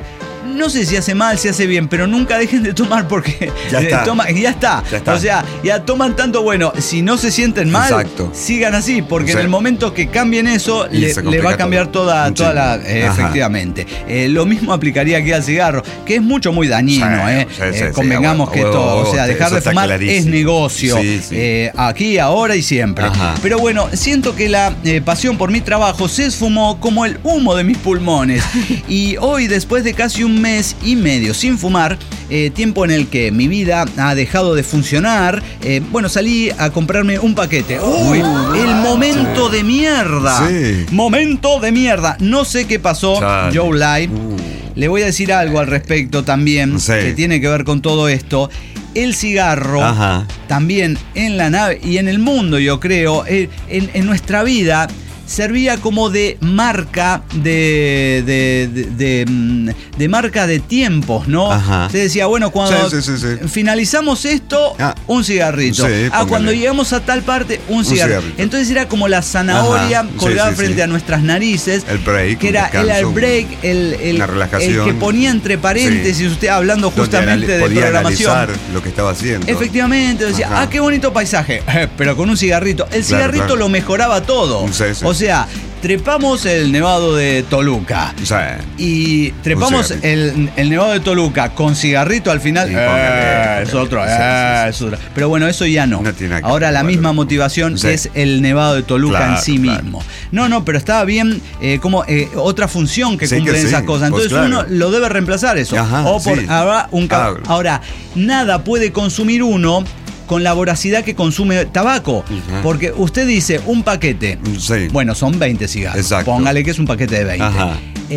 [SPEAKER 1] no sé si hace mal, si hace bien, pero nunca dejen de tomar porque
[SPEAKER 2] ya está.
[SPEAKER 1] Toma, ya, está.
[SPEAKER 2] ya está.
[SPEAKER 1] O sea, ya toman tanto, bueno, si no se sienten mal,
[SPEAKER 2] Exacto.
[SPEAKER 1] sigan así, porque
[SPEAKER 2] Sí.
[SPEAKER 1] en el momento que cambien eso, le, le va a cambiar
[SPEAKER 2] todo.
[SPEAKER 1] toda, toda la... Eh, efectivamente. Eh, lo mismo aplicaría aquí al cigarro, que es mucho, muy dañino,
[SPEAKER 2] Sí,
[SPEAKER 1] eh.
[SPEAKER 2] sí, sí,
[SPEAKER 1] eh,
[SPEAKER 2] sí,
[SPEAKER 1] convengamos
[SPEAKER 2] sí,
[SPEAKER 1] que
[SPEAKER 2] o-
[SPEAKER 1] esto,
[SPEAKER 2] o-
[SPEAKER 1] o sea, dejar
[SPEAKER 2] eso
[SPEAKER 1] de
[SPEAKER 2] está
[SPEAKER 1] fumar
[SPEAKER 2] clarísimo.
[SPEAKER 1] es negocio.
[SPEAKER 2] Sí, sí.
[SPEAKER 1] Eh, aquí, ahora y siempre.
[SPEAKER 2] Ajá.
[SPEAKER 1] Pero bueno, siento que la eh, pasión por mi trabajo se esfumó como el humo de mis pulmones. Y hoy, después de casi un mes y medio sin fumar, eh, tiempo en el que mi vida ha dejado de funcionar, eh, bueno, salí a comprarme un paquete. ¡Uy! El momento de mierda.
[SPEAKER 2] Sí.
[SPEAKER 1] Momento de mierda. No sé qué pasó,
[SPEAKER 2] Chale.
[SPEAKER 1] Joe Live.
[SPEAKER 2] Uh.
[SPEAKER 1] Le voy a decir algo al respecto también,
[SPEAKER 2] Sí.
[SPEAKER 1] que tiene que ver con todo esto. El cigarro,
[SPEAKER 2] Ajá.
[SPEAKER 1] también en la nave y en el mundo, yo creo, en, en- en nuestra vida, servía como de marca de, de, de, de, mm, de marca de tiempos, ¿no?
[SPEAKER 2] Ajá.
[SPEAKER 1] Se decía, bueno, cuando
[SPEAKER 2] Sí, sí, sí, sí.
[SPEAKER 1] finalizamos esto,
[SPEAKER 2] Ah.
[SPEAKER 1] un cigarrito.
[SPEAKER 2] Sí,
[SPEAKER 1] ah,
[SPEAKER 2] póngale.
[SPEAKER 1] cuando llegamos a tal parte, un,
[SPEAKER 2] Un
[SPEAKER 1] cigarrito.
[SPEAKER 2] cigarrito.
[SPEAKER 1] Entonces era como la zanahoria
[SPEAKER 2] Ajá. Sí,
[SPEAKER 1] colgada
[SPEAKER 2] sí,
[SPEAKER 1] frente
[SPEAKER 2] sí.
[SPEAKER 1] a nuestras narices.
[SPEAKER 2] El break,
[SPEAKER 1] Que
[SPEAKER 2] un
[SPEAKER 1] era el
[SPEAKER 2] descanso,
[SPEAKER 1] break, el, el,
[SPEAKER 2] una relajación.
[SPEAKER 1] el que ponía entre paréntesis,
[SPEAKER 2] Sí.
[SPEAKER 1] usted hablando
[SPEAKER 2] Donde
[SPEAKER 1] justamente
[SPEAKER 2] anali-
[SPEAKER 1] de
[SPEAKER 2] podía
[SPEAKER 1] programación.
[SPEAKER 2] analizar lo que estaba haciendo.
[SPEAKER 1] Efectivamente, decía,
[SPEAKER 2] Ajá.
[SPEAKER 1] ah, qué bonito paisaje, pero con un cigarrito. El
[SPEAKER 2] Claro,
[SPEAKER 1] cigarrito
[SPEAKER 2] claro.
[SPEAKER 1] lo mejoraba todo.
[SPEAKER 2] Sí, sí.
[SPEAKER 1] O sea, trepamos el Nevado de Toluca.
[SPEAKER 2] O sea,
[SPEAKER 1] Y trepamos
[SPEAKER 2] cigarrito.
[SPEAKER 1] el, el Nevado de Toluca con cigarrito al final.
[SPEAKER 2] Sí,
[SPEAKER 1] eh,
[SPEAKER 2] póngale,
[SPEAKER 1] es
[SPEAKER 2] póngale.
[SPEAKER 1] otro,
[SPEAKER 2] Sí,
[SPEAKER 1] eh,
[SPEAKER 2] sí,
[SPEAKER 1] es otro. Pero bueno, eso ya no.
[SPEAKER 2] No tiene nada que
[SPEAKER 1] Ahora
[SPEAKER 2] ver,
[SPEAKER 1] la
[SPEAKER 2] bueno.
[SPEAKER 1] misma motivación
[SPEAKER 2] Sí.
[SPEAKER 1] es el Nevado de Toluca
[SPEAKER 2] Claro,
[SPEAKER 1] en sí
[SPEAKER 2] claro.
[SPEAKER 1] mismo. No, no, pero estaba bien eh, como eh, otra función que
[SPEAKER 2] Sí, que
[SPEAKER 1] cumplen
[SPEAKER 2] sí,
[SPEAKER 1] esas cosas.
[SPEAKER 2] pues
[SPEAKER 1] Entonces
[SPEAKER 2] claro.
[SPEAKER 1] uno lo debe reemplazar eso.
[SPEAKER 2] Ajá,
[SPEAKER 1] o por
[SPEAKER 2] sí.
[SPEAKER 1] ahora un ca-
[SPEAKER 2] Ah.
[SPEAKER 1] Ahora, nada puede consumir uno con la voracidad que consume tabaco.
[SPEAKER 2] Ajá.
[SPEAKER 1] Porque usted dice un paquete.
[SPEAKER 2] Sí.
[SPEAKER 1] Bueno, son veinte cigarros.
[SPEAKER 2] Exacto.
[SPEAKER 1] Póngale que es un paquete de veinte.
[SPEAKER 2] Ajá.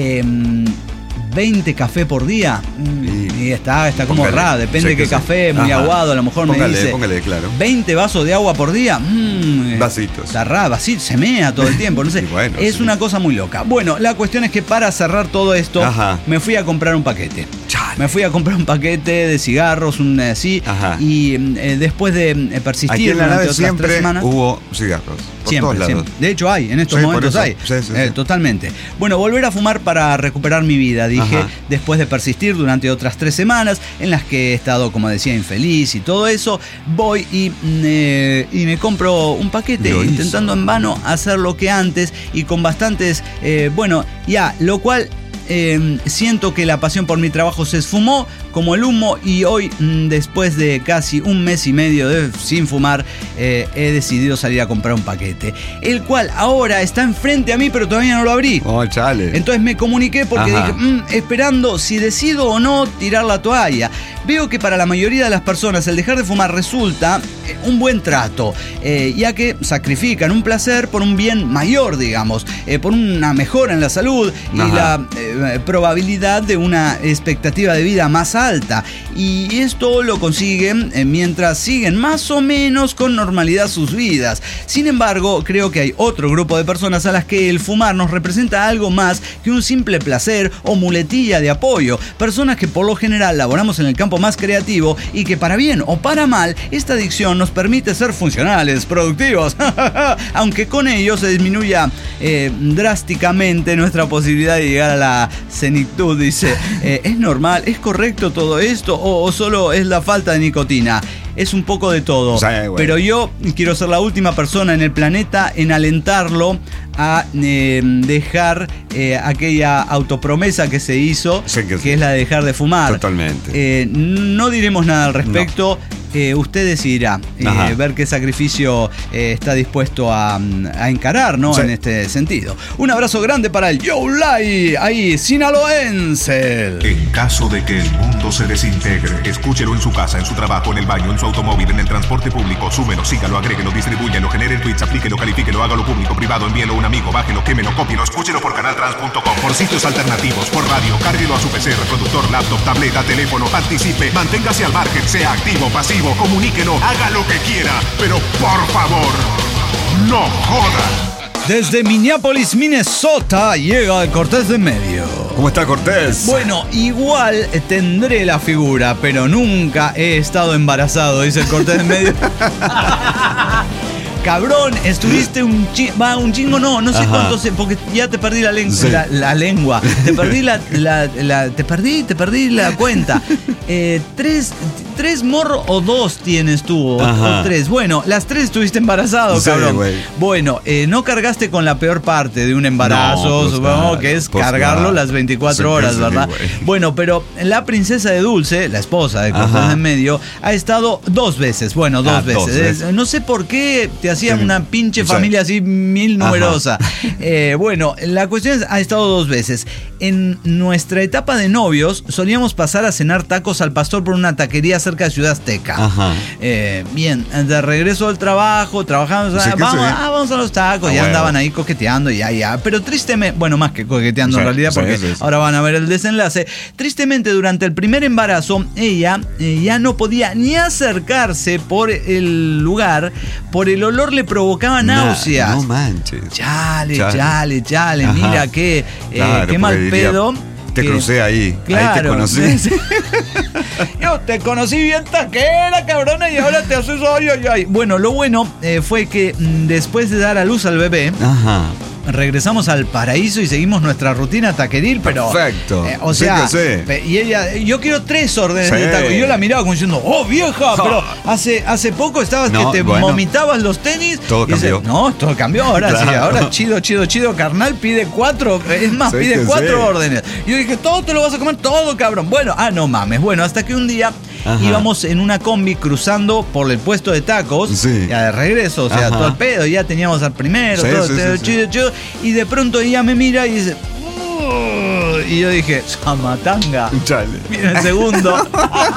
[SPEAKER 1] Em, veinte café por día. Mm,
[SPEAKER 2] Y-
[SPEAKER 1] Y está, está como
[SPEAKER 2] póngale.
[SPEAKER 1] raro. Depende
[SPEAKER 2] Sí,
[SPEAKER 1] de qué
[SPEAKER 2] que sí.
[SPEAKER 1] café, muy
[SPEAKER 2] Ajá.
[SPEAKER 1] aguado. A lo mejor
[SPEAKER 2] Póngale,
[SPEAKER 1] me dice.
[SPEAKER 2] póngale, claro.
[SPEAKER 1] veinte vasos de agua por día. Mm,
[SPEAKER 2] Vasitos.
[SPEAKER 1] Está raro, así se mea todo el tiempo. No sé.
[SPEAKER 2] Y bueno,
[SPEAKER 1] es
[SPEAKER 2] sí.
[SPEAKER 1] una cosa muy loca. Bueno, la cuestión es que para cerrar todo esto,
[SPEAKER 2] Ajá.
[SPEAKER 1] me fui a comprar un paquete.
[SPEAKER 2] Chale.
[SPEAKER 1] Me fui a comprar un paquete de cigarros, un eh, así.
[SPEAKER 2] Ajá.
[SPEAKER 1] Y eh, después de eh, persistir
[SPEAKER 2] Aquí en la
[SPEAKER 1] durante
[SPEAKER 2] nave
[SPEAKER 1] otras tres
[SPEAKER 2] siempre
[SPEAKER 1] semanas.
[SPEAKER 2] hubo cigarros. Por
[SPEAKER 1] Siempre,
[SPEAKER 2] todos lados.
[SPEAKER 1] siempre. De hecho hay, en estos
[SPEAKER 2] Sí, por
[SPEAKER 1] momentos
[SPEAKER 2] eso.
[SPEAKER 1] hay.
[SPEAKER 2] Sí, sí,
[SPEAKER 1] Eh,
[SPEAKER 2] sí.
[SPEAKER 1] Totalmente. Bueno, volver a fumar para recuperar mi vida, dije,
[SPEAKER 2] Ajá.
[SPEAKER 1] después de persistir durante otras tres semanas en las que he estado, como decía, infeliz y todo eso, voy y, mm, eh, y me compro un paquete,
[SPEAKER 2] Lo hizo.
[SPEAKER 1] intentando en vano hacer lo que antes y con bastantes, eh, bueno, ya, lo cual... eh, siento que la pasión por mi trabajo se esfumó como el humo y hoy, mm, después de casi un mes y medio de, sin fumar, eh, he decidido salir a comprar un paquete, el cual ahora está enfrente a mí, pero todavía no lo abrí.
[SPEAKER 2] Oh, chale.
[SPEAKER 1] Entonces me comuniqué porque
[SPEAKER 2] Ajá.
[SPEAKER 1] dije, "Mm, esperando si decido o no tirar la toalla". Veo que para la mayoría de las personas el dejar de fumar resulta eh, un buen trato, eh, ya que sacrifican un placer por un bien mayor, digamos, eh, por una mejora en la salud y
[SPEAKER 2] Ajá.
[SPEAKER 1] la eh, probabilidad de una expectativa de vida más alta. Y esto lo consiguen eh, mientras siguen más o menos con normalidad sus vidas. Sin embargo, creo que hay otro grupo de personas a las que el fumar nos representa algo más que un simple placer o muletilla de apoyo. Personas que por lo general laboramos en el campo más creativo y que para bien o para mal, esta adicción nos permite ser funcionales, productivos, aunque con ello se disminuya eh, drásticamente nuestra posibilidad de llegar a la senectud. Dice, eh, ¿es normal? ¿Es correcto todo esto? ¿O, o solo es la falta de nicotina? Es un poco de todo.
[SPEAKER 2] Sí, bueno.
[SPEAKER 1] Pero yo quiero ser la última persona en el planeta en alentarlo a eh, dejar eh, aquella autopromesa que se hizo,
[SPEAKER 2] Sí, que
[SPEAKER 1] que,
[SPEAKER 2] sí.
[SPEAKER 1] es la de dejar de fumar.
[SPEAKER 2] Totalmente.
[SPEAKER 1] Eh, no diremos nada al respecto. Eh, usted decidirá eh,
[SPEAKER 2] Ajá.
[SPEAKER 1] ver qué sacrificio eh, está dispuesto a, a encarar, ¿no?
[SPEAKER 2] Sí.
[SPEAKER 1] En este sentido. Un abrazo grande para el Joe Lai, ahí, sinaloense.
[SPEAKER 3] En caso de que el mundo se desintegre, escúchelo en su casa, en su trabajo, en el baño, en su automóvil, en el transporte público, súmelo, sígalo, agréguelo, distribúyelo, genere tweets, aplíquelo, califíquelo, hágalo público, privado, envíelo a un amigo, bájelo, quémelo, cópielo, escúchelo por canaltrans punto com, por sitios alternativos, por radio, cárguelo a su P C, reproductor, laptop, tableta, teléfono, participe, manténgase al margen, sea activo, pasivo, comuníquelo, haga lo que quiera, pero por favor, no joda.
[SPEAKER 1] Desde Minneapolis, Minnesota, llega el Cortés de en Medio.
[SPEAKER 2] ¿Cómo está Cortés?
[SPEAKER 1] Bueno, igual tendré la figura, pero nunca he estado embarazado, dice el Cortés de en Medio. cabrón, estuviste un chingo, va, un chingo no, no sé
[SPEAKER 2] Ajá.
[SPEAKER 1] cuánto sé, porque ya te perdí la, len-
[SPEAKER 2] Sí.
[SPEAKER 1] la, la lengua, te perdí la, la, la- te perdí, te perdí la cuenta. Eh, tres, tres morros o dos tienes tú, o,
[SPEAKER 2] Ajá.
[SPEAKER 1] o tres. Bueno, las tres estuviste embarazado,
[SPEAKER 2] Sí,
[SPEAKER 1] cabrón.
[SPEAKER 2] güey.
[SPEAKER 1] Bueno, eh, no cargaste con la peor parte de un embarazo,
[SPEAKER 2] No, pues
[SPEAKER 1] supongo
[SPEAKER 2] claro,
[SPEAKER 1] que es
[SPEAKER 2] pues
[SPEAKER 1] cargarlo
[SPEAKER 2] claro.
[SPEAKER 1] las veinticuatro
[SPEAKER 2] Sí,
[SPEAKER 1] horas,
[SPEAKER 2] sí,
[SPEAKER 1] ¿verdad?
[SPEAKER 2] güey.
[SPEAKER 1] Bueno, pero la princesa de Dulce, la esposa de Cortés
[SPEAKER 2] Ajá.
[SPEAKER 1] de en Medio, ha estado dos veces. Bueno, dos
[SPEAKER 2] Ah,
[SPEAKER 1] veces.
[SPEAKER 2] dos veces.
[SPEAKER 1] Es- No sé por qué te hacían
[SPEAKER 2] Sí.
[SPEAKER 1] una pinche
[SPEAKER 2] Sí.
[SPEAKER 1] familia así mil
[SPEAKER 2] Ajá.
[SPEAKER 1] numerosa. Eh, bueno, la cuestión es, ha estado dos veces. En nuestra etapa de novios, solíamos pasar a cenar tacos al pastor por una taquería cerca de Ciudad Azteca.
[SPEAKER 2] Ajá.
[SPEAKER 1] Eh, bien, de regreso al trabajo, trabajamos,
[SPEAKER 2] Sí,
[SPEAKER 1] ah,
[SPEAKER 2] que
[SPEAKER 1] vamos,
[SPEAKER 2] sí.
[SPEAKER 1] ah, vamos a los tacos,
[SPEAKER 2] Ah,
[SPEAKER 1] ya
[SPEAKER 2] huevo.
[SPEAKER 1] andaban ahí coqueteando, ya, ya. Pero tristemente, bueno, más que coqueteando
[SPEAKER 2] Sí,
[SPEAKER 1] en realidad,
[SPEAKER 2] sí,
[SPEAKER 1] porque
[SPEAKER 2] sí, sí.
[SPEAKER 1] ahora van a ver el desenlace. Tristemente, durante el primer embarazo, ella eh, ya no podía ni acercarse por el lugar, por el olor le provocaba náuseas.
[SPEAKER 2] Nah, no manches.
[SPEAKER 1] Chale,
[SPEAKER 2] Chale.
[SPEAKER 1] chale, chale,
[SPEAKER 2] Ajá.
[SPEAKER 1] mira qué, eh,
[SPEAKER 2] Claro,
[SPEAKER 1] qué mal
[SPEAKER 2] porque diría,
[SPEAKER 1] pedo.
[SPEAKER 2] Te
[SPEAKER 1] que-
[SPEAKER 2] crucé ahí. Ahí te
[SPEAKER 1] Claro.
[SPEAKER 2] conocí.
[SPEAKER 1] Yo te conocí bien taquera, cabrona, y ahora te haces ay, ay, ay. Bueno, lo bueno eh, fue que mm, después de dar a luz al bebé,
[SPEAKER 2] Ajá.
[SPEAKER 1] regresamos al paraíso y seguimos nuestra rutina taqueril, pero.
[SPEAKER 2] Perfecto.
[SPEAKER 1] eh, o
[SPEAKER 2] Sí
[SPEAKER 1] sea,
[SPEAKER 2] que sí.
[SPEAKER 1] pe- y ella, yo quiero tres órdenes
[SPEAKER 2] Sí.
[SPEAKER 1] de tacos. Y yo la miraba como diciendo, oh vieja, pero hace, hace poco estabas
[SPEAKER 2] No,
[SPEAKER 1] que te
[SPEAKER 2] bueno.
[SPEAKER 1] vomitabas los tenis.
[SPEAKER 2] Todo
[SPEAKER 1] Y dice,
[SPEAKER 2] cambió.
[SPEAKER 1] no, todo cambió ahora sí,
[SPEAKER 2] Claro.
[SPEAKER 1] ahora chido, chido, chido, carnal, pide cuatro, es más,
[SPEAKER 2] Sí
[SPEAKER 1] pide
[SPEAKER 2] que
[SPEAKER 1] cuatro
[SPEAKER 2] sí.
[SPEAKER 1] órdenes. Y yo dije, todo te lo vas a comer, todo, cabrón. Bueno, ah, no mames. Bueno, hasta que un día
[SPEAKER 2] Ajá.
[SPEAKER 1] íbamos en una combi cruzando por el puesto de tacos,
[SPEAKER 2] Sí.
[SPEAKER 1] ya de regreso, o sea,
[SPEAKER 2] Ajá.
[SPEAKER 1] todo el pedo, ya teníamos al primero,
[SPEAKER 2] Sí,
[SPEAKER 1] todo,
[SPEAKER 2] sí,
[SPEAKER 1] todo
[SPEAKER 2] sí,
[SPEAKER 1] chido, chido, y de pronto ella me mira y dice, "Uh", y yo dije, Samatanga.
[SPEAKER 2] Chale.
[SPEAKER 1] Viene el segundo.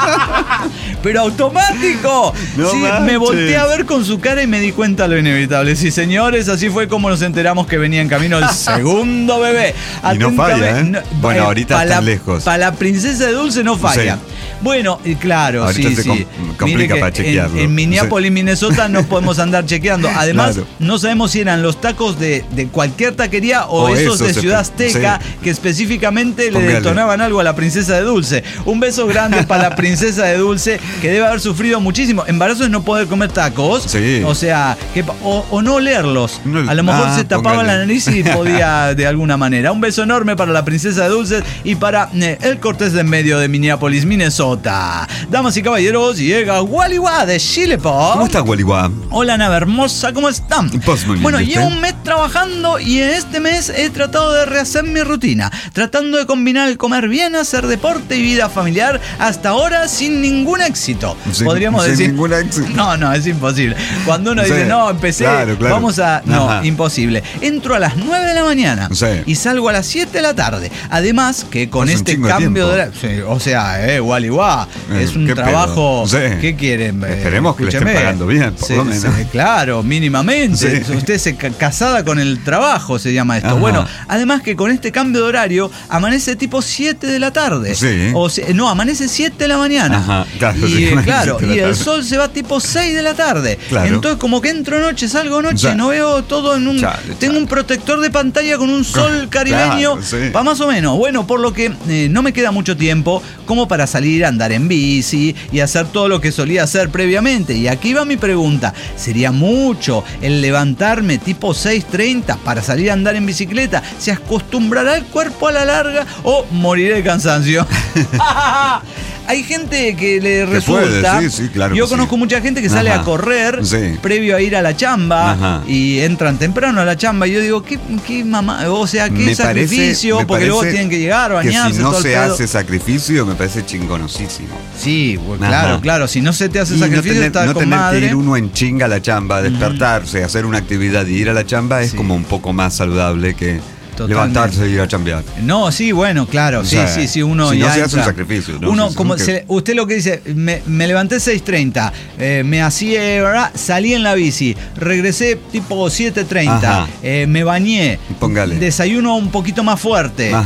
[SPEAKER 1] Pero automático.
[SPEAKER 2] No
[SPEAKER 1] Sí, me
[SPEAKER 2] manches.
[SPEAKER 1] volteé a ver con su cara y me di cuenta lo inevitable. Sí, señores, así fue como nos enteramos que venía en camino el segundo bebé.
[SPEAKER 2] Y no falla, ¿eh?
[SPEAKER 1] Atentamente-
[SPEAKER 2] Bueno, ahorita
[SPEAKER 1] pa'
[SPEAKER 2] están
[SPEAKER 1] la-
[SPEAKER 2] lejos.
[SPEAKER 1] Para la princesa de Dulce no falla.
[SPEAKER 2] Sí.
[SPEAKER 1] Bueno, y claro,
[SPEAKER 2] Ahorita
[SPEAKER 1] sí,
[SPEAKER 2] se
[SPEAKER 1] sí.
[SPEAKER 2] com- complica
[SPEAKER 1] Mire que
[SPEAKER 2] para
[SPEAKER 1] en-
[SPEAKER 2] chequearlo.
[SPEAKER 1] En, Minneapolis,
[SPEAKER 2] Sí.
[SPEAKER 1] Minnesota, no podemos andar chequeando. Además,
[SPEAKER 2] Claro.
[SPEAKER 1] no sabemos si eran los tacos de, de cualquier taquería o,
[SPEAKER 2] O
[SPEAKER 1] esos
[SPEAKER 2] esos
[SPEAKER 1] de
[SPEAKER 2] se-
[SPEAKER 1] Ciudad Azteca
[SPEAKER 2] sí.
[SPEAKER 1] que específicamente le
[SPEAKER 2] Póngale.
[SPEAKER 1] detonaban algo a la princesa de Dulce. Un beso grande para la princesa de Dulce, que debe haber sufrido muchísimo. Embarazo es no poder comer tacos.
[SPEAKER 2] Sí.
[SPEAKER 1] O sea, que, pa- o, o no olerlos.
[SPEAKER 2] No-
[SPEAKER 1] A lo mejor
[SPEAKER 2] ah,
[SPEAKER 1] se tapaba
[SPEAKER 2] póngale.
[SPEAKER 1] la nariz y podía de alguna manera. Un beso enorme para la princesa de Dulce y para eh, el Cortés de en Medio de Minneapolis, Minnesota. Damas y caballeros, llega Waliwa de Chile Pop.
[SPEAKER 2] ¿Cómo estás, Gualiwa?
[SPEAKER 1] Hola, nave hermosa, ¿cómo están?
[SPEAKER 2] Pues muy bien,
[SPEAKER 1] Bueno,
[SPEAKER 2] ¿y
[SPEAKER 1] llevo
[SPEAKER 2] usted?
[SPEAKER 1] un mes trabajando y en este mes he tratado de rehacer mi rutina, tratando de combinar el comer bien, hacer deporte y vida familiar, hasta ahora sin ningún éxito.
[SPEAKER 2] Sin-
[SPEAKER 1] Podríamos
[SPEAKER 2] sin
[SPEAKER 1] decir.
[SPEAKER 2] ningún éxito.
[SPEAKER 1] No, no, es imposible. Cuando uno
[SPEAKER 2] Sí,
[SPEAKER 1] dice, no, empecé,
[SPEAKER 2] claro, claro.
[SPEAKER 1] vamos a. No,
[SPEAKER 2] Ajá.
[SPEAKER 1] imposible. Entro a las nueve de la mañana
[SPEAKER 2] Sí.
[SPEAKER 1] y salgo a las siete de la tarde. Además, que con
[SPEAKER 2] Es un
[SPEAKER 1] este
[SPEAKER 2] chingo de
[SPEAKER 1] cambio de.
[SPEAKER 2] tiempo.
[SPEAKER 1] la- sí, o sea, eh, Waliwa,
[SPEAKER 2] Eh,
[SPEAKER 1] es un
[SPEAKER 2] qué pedo.
[SPEAKER 1] trabajo.
[SPEAKER 2] Sí.
[SPEAKER 1] ¿Qué quieren? Eh,
[SPEAKER 2] Esperemos que le estén
[SPEAKER 1] escúcheme.
[SPEAKER 2] pagando bien, por
[SPEAKER 1] Sí,
[SPEAKER 2] lo menos.
[SPEAKER 1] sí, claro, mínimamente.
[SPEAKER 2] Sí.
[SPEAKER 1] Usted se ca- casada con el trabajo, se llama esto.
[SPEAKER 2] Ajá.
[SPEAKER 1] Bueno, además que con este cambio de horario amanece tipo siete de la tarde.
[SPEAKER 2] Sí.
[SPEAKER 1] O se- no, amanece siete de la mañana.
[SPEAKER 2] Ajá, claro,
[SPEAKER 1] Y
[SPEAKER 2] sí,
[SPEAKER 1] eh,
[SPEAKER 2] amanece
[SPEAKER 1] claro,
[SPEAKER 2] siete de la
[SPEAKER 1] y el
[SPEAKER 2] tarde.
[SPEAKER 1] sol se va tipo seis de la tarde.
[SPEAKER 2] Claro.
[SPEAKER 1] Entonces como que entro noche, salgo noche,
[SPEAKER 2] Ya.
[SPEAKER 1] no veo todo en un
[SPEAKER 2] Chale,
[SPEAKER 1] tengo
[SPEAKER 2] chale.
[SPEAKER 1] un protector de pantalla con un sol
[SPEAKER 2] Claro,
[SPEAKER 1] caribeño,
[SPEAKER 2] sí.
[SPEAKER 1] pa más o menos. Bueno, por lo que eh, no me queda mucho tiempo como para salir a andar en bici y hacer todo lo que solía hacer previamente. Y aquí va mi pregunta, ¿sería mucho el levantarme tipo seis treinta para salir a andar en bicicleta? ¿Se acostumbrará el cuerpo a la larga o moriré de cansancio? Hay gente que le
[SPEAKER 2] Que
[SPEAKER 1] resulta.
[SPEAKER 2] puede, sí, sí, claro
[SPEAKER 1] Yo
[SPEAKER 2] que
[SPEAKER 1] conozco
[SPEAKER 2] sí.
[SPEAKER 1] mucha gente que sale
[SPEAKER 2] Ajá.
[SPEAKER 1] a correr
[SPEAKER 2] Sí.
[SPEAKER 1] previo a ir a la chamba
[SPEAKER 2] Ajá.
[SPEAKER 1] y entran temprano a la chamba. Y yo digo, ¿qué, qué mamá? O sea, qué
[SPEAKER 2] Me
[SPEAKER 1] sacrificio,
[SPEAKER 2] parece- me
[SPEAKER 1] porque luego
[SPEAKER 2] parece
[SPEAKER 1] tienen que llegar, bañarse,
[SPEAKER 2] Que si no
[SPEAKER 1] todo el
[SPEAKER 2] se
[SPEAKER 1] pedo.
[SPEAKER 2] hace sacrificio, me parece chingonosísimo.
[SPEAKER 1] Sí, pues,
[SPEAKER 2] Ajá.
[SPEAKER 1] claro, claro. Si no se te hace
[SPEAKER 2] Y
[SPEAKER 1] sacrificio,
[SPEAKER 2] no tener,
[SPEAKER 1] está
[SPEAKER 2] no
[SPEAKER 1] con
[SPEAKER 2] tener que
[SPEAKER 1] madre.
[SPEAKER 2] ir uno en chinga a la chamba, despertarse, hacer una actividad y ir a la chamba es
[SPEAKER 1] Sí.
[SPEAKER 2] como un poco más saludable que
[SPEAKER 1] Totalmente.
[SPEAKER 2] levantarse y ir a chambear.
[SPEAKER 1] No, sí, bueno, claro,
[SPEAKER 2] O
[SPEAKER 1] sí,
[SPEAKER 2] sea,
[SPEAKER 1] sí, sí, uno
[SPEAKER 2] si no
[SPEAKER 1] ya
[SPEAKER 2] se hace un
[SPEAKER 1] entra-
[SPEAKER 2] sacrificio, ¿no?
[SPEAKER 1] Uno,
[SPEAKER 2] Si-
[SPEAKER 1] como
[SPEAKER 2] que-
[SPEAKER 1] se- usted lo que dice, me, me levanté seis treinta, eh, me hacía, ¿verdad? Salí en la bici, regresé tipo siete treinta,
[SPEAKER 2] Ajá.
[SPEAKER 1] eh, me bañé,
[SPEAKER 2] Póngale.
[SPEAKER 1] desayuno un poquito más fuerte.
[SPEAKER 2] Ajá.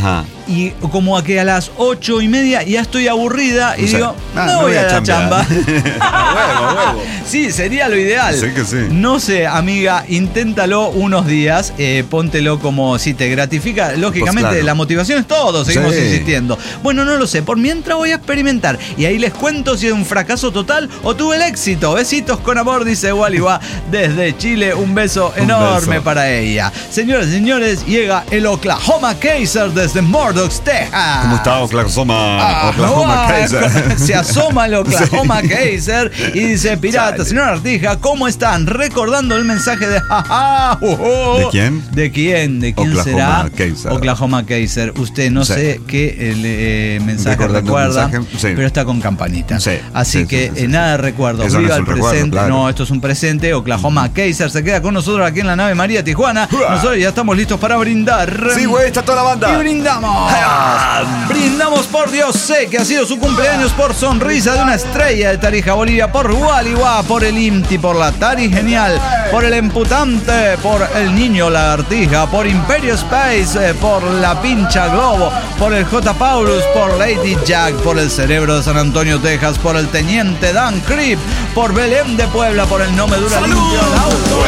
[SPEAKER 1] y como a que a las ocho y media ya estoy aburrida y
[SPEAKER 2] O sea,
[SPEAKER 1] digo,
[SPEAKER 2] ah,
[SPEAKER 1] no,
[SPEAKER 2] no
[SPEAKER 1] voy
[SPEAKER 2] voy
[SPEAKER 1] a
[SPEAKER 2] a
[SPEAKER 1] la
[SPEAKER 2] chambear.
[SPEAKER 1] chamba.
[SPEAKER 2] Huevo, huevo.
[SPEAKER 1] Sí, sería lo ideal.
[SPEAKER 2] Sí que sí.
[SPEAKER 1] No sé, amiga, inténtalo unos días, eh, póntelo como si te gratifica. Lógicamente,
[SPEAKER 2] Pues claro.
[SPEAKER 1] la motivación es todo, seguimos
[SPEAKER 2] Sí.
[SPEAKER 1] insistiendo. Bueno, no lo sé, por mientras voy a experimentar. Y ahí les cuento si es un fracaso total o tuve el éxito. Besitos con amor, dice Wally va desde Chile. Un beso
[SPEAKER 2] Un
[SPEAKER 1] enorme
[SPEAKER 2] beso.
[SPEAKER 1] para ella. Señores y señores, llega el Oklahoma Kaiser desde Murdoch, Texas.
[SPEAKER 2] ¿Cómo está Oklahoma?
[SPEAKER 1] Ah,
[SPEAKER 2] Oklahoma
[SPEAKER 1] ah,
[SPEAKER 2] Kaiser.
[SPEAKER 1] Se asoma el Oklahoma Kaiser y dice: Pirata,
[SPEAKER 2] Chale.
[SPEAKER 1] señor Artija, ¿cómo están? Recordando el mensaje de jaja, uh, uh.
[SPEAKER 2] ¿De quién?
[SPEAKER 1] ¿De quién? ¿De quién
[SPEAKER 2] Oklahoma
[SPEAKER 1] será?
[SPEAKER 2] Kaiser.
[SPEAKER 1] Oklahoma Kaiser. Usted no
[SPEAKER 2] Sí.
[SPEAKER 1] sé qué eh, mensaje
[SPEAKER 2] Recordando un
[SPEAKER 1] recuerda,
[SPEAKER 2] mensaje, sí.
[SPEAKER 1] pero está con campanita.
[SPEAKER 2] Sí,
[SPEAKER 1] Así
[SPEAKER 2] sí,
[SPEAKER 1] que
[SPEAKER 2] sí, sí,
[SPEAKER 1] eh,
[SPEAKER 2] sí.
[SPEAKER 1] nada de recuerdo.
[SPEAKER 2] Eso no
[SPEAKER 1] Viva
[SPEAKER 2] es
[SPEAKER 1] el
[SPEAKER 2] un recuerdo,
[SPEAKER 1] presente.
[SPEAKER 2] claro.
[SPEAKER 1] No, esto es un presente. Oklahoma Kaiser se queda con nosotros aquí en la nave María Tijuana. Nosotros ya estamos listos para brindar.
[SPEAKER 2] Sí, güey, está toda la banda.
[SPEAKER 1] Y brindamos. Brindamos por Dios sé que ha sido su cumpleaños, por Sonrisa de una Estrella de Tarija, Bolivia, por Gualiwa, por el Inti, por la Tari Genial, por el Emputante, por el Niño Lagartija, por Imperio Space, eh, por la Pincha Globo, por el J. Paulus, por Lady Jack, por el Cerebro de San Antonio, Texas, por el Teniente Dan Creep, por Belén de Puebla, por el No Me Dura Limpio el Auto.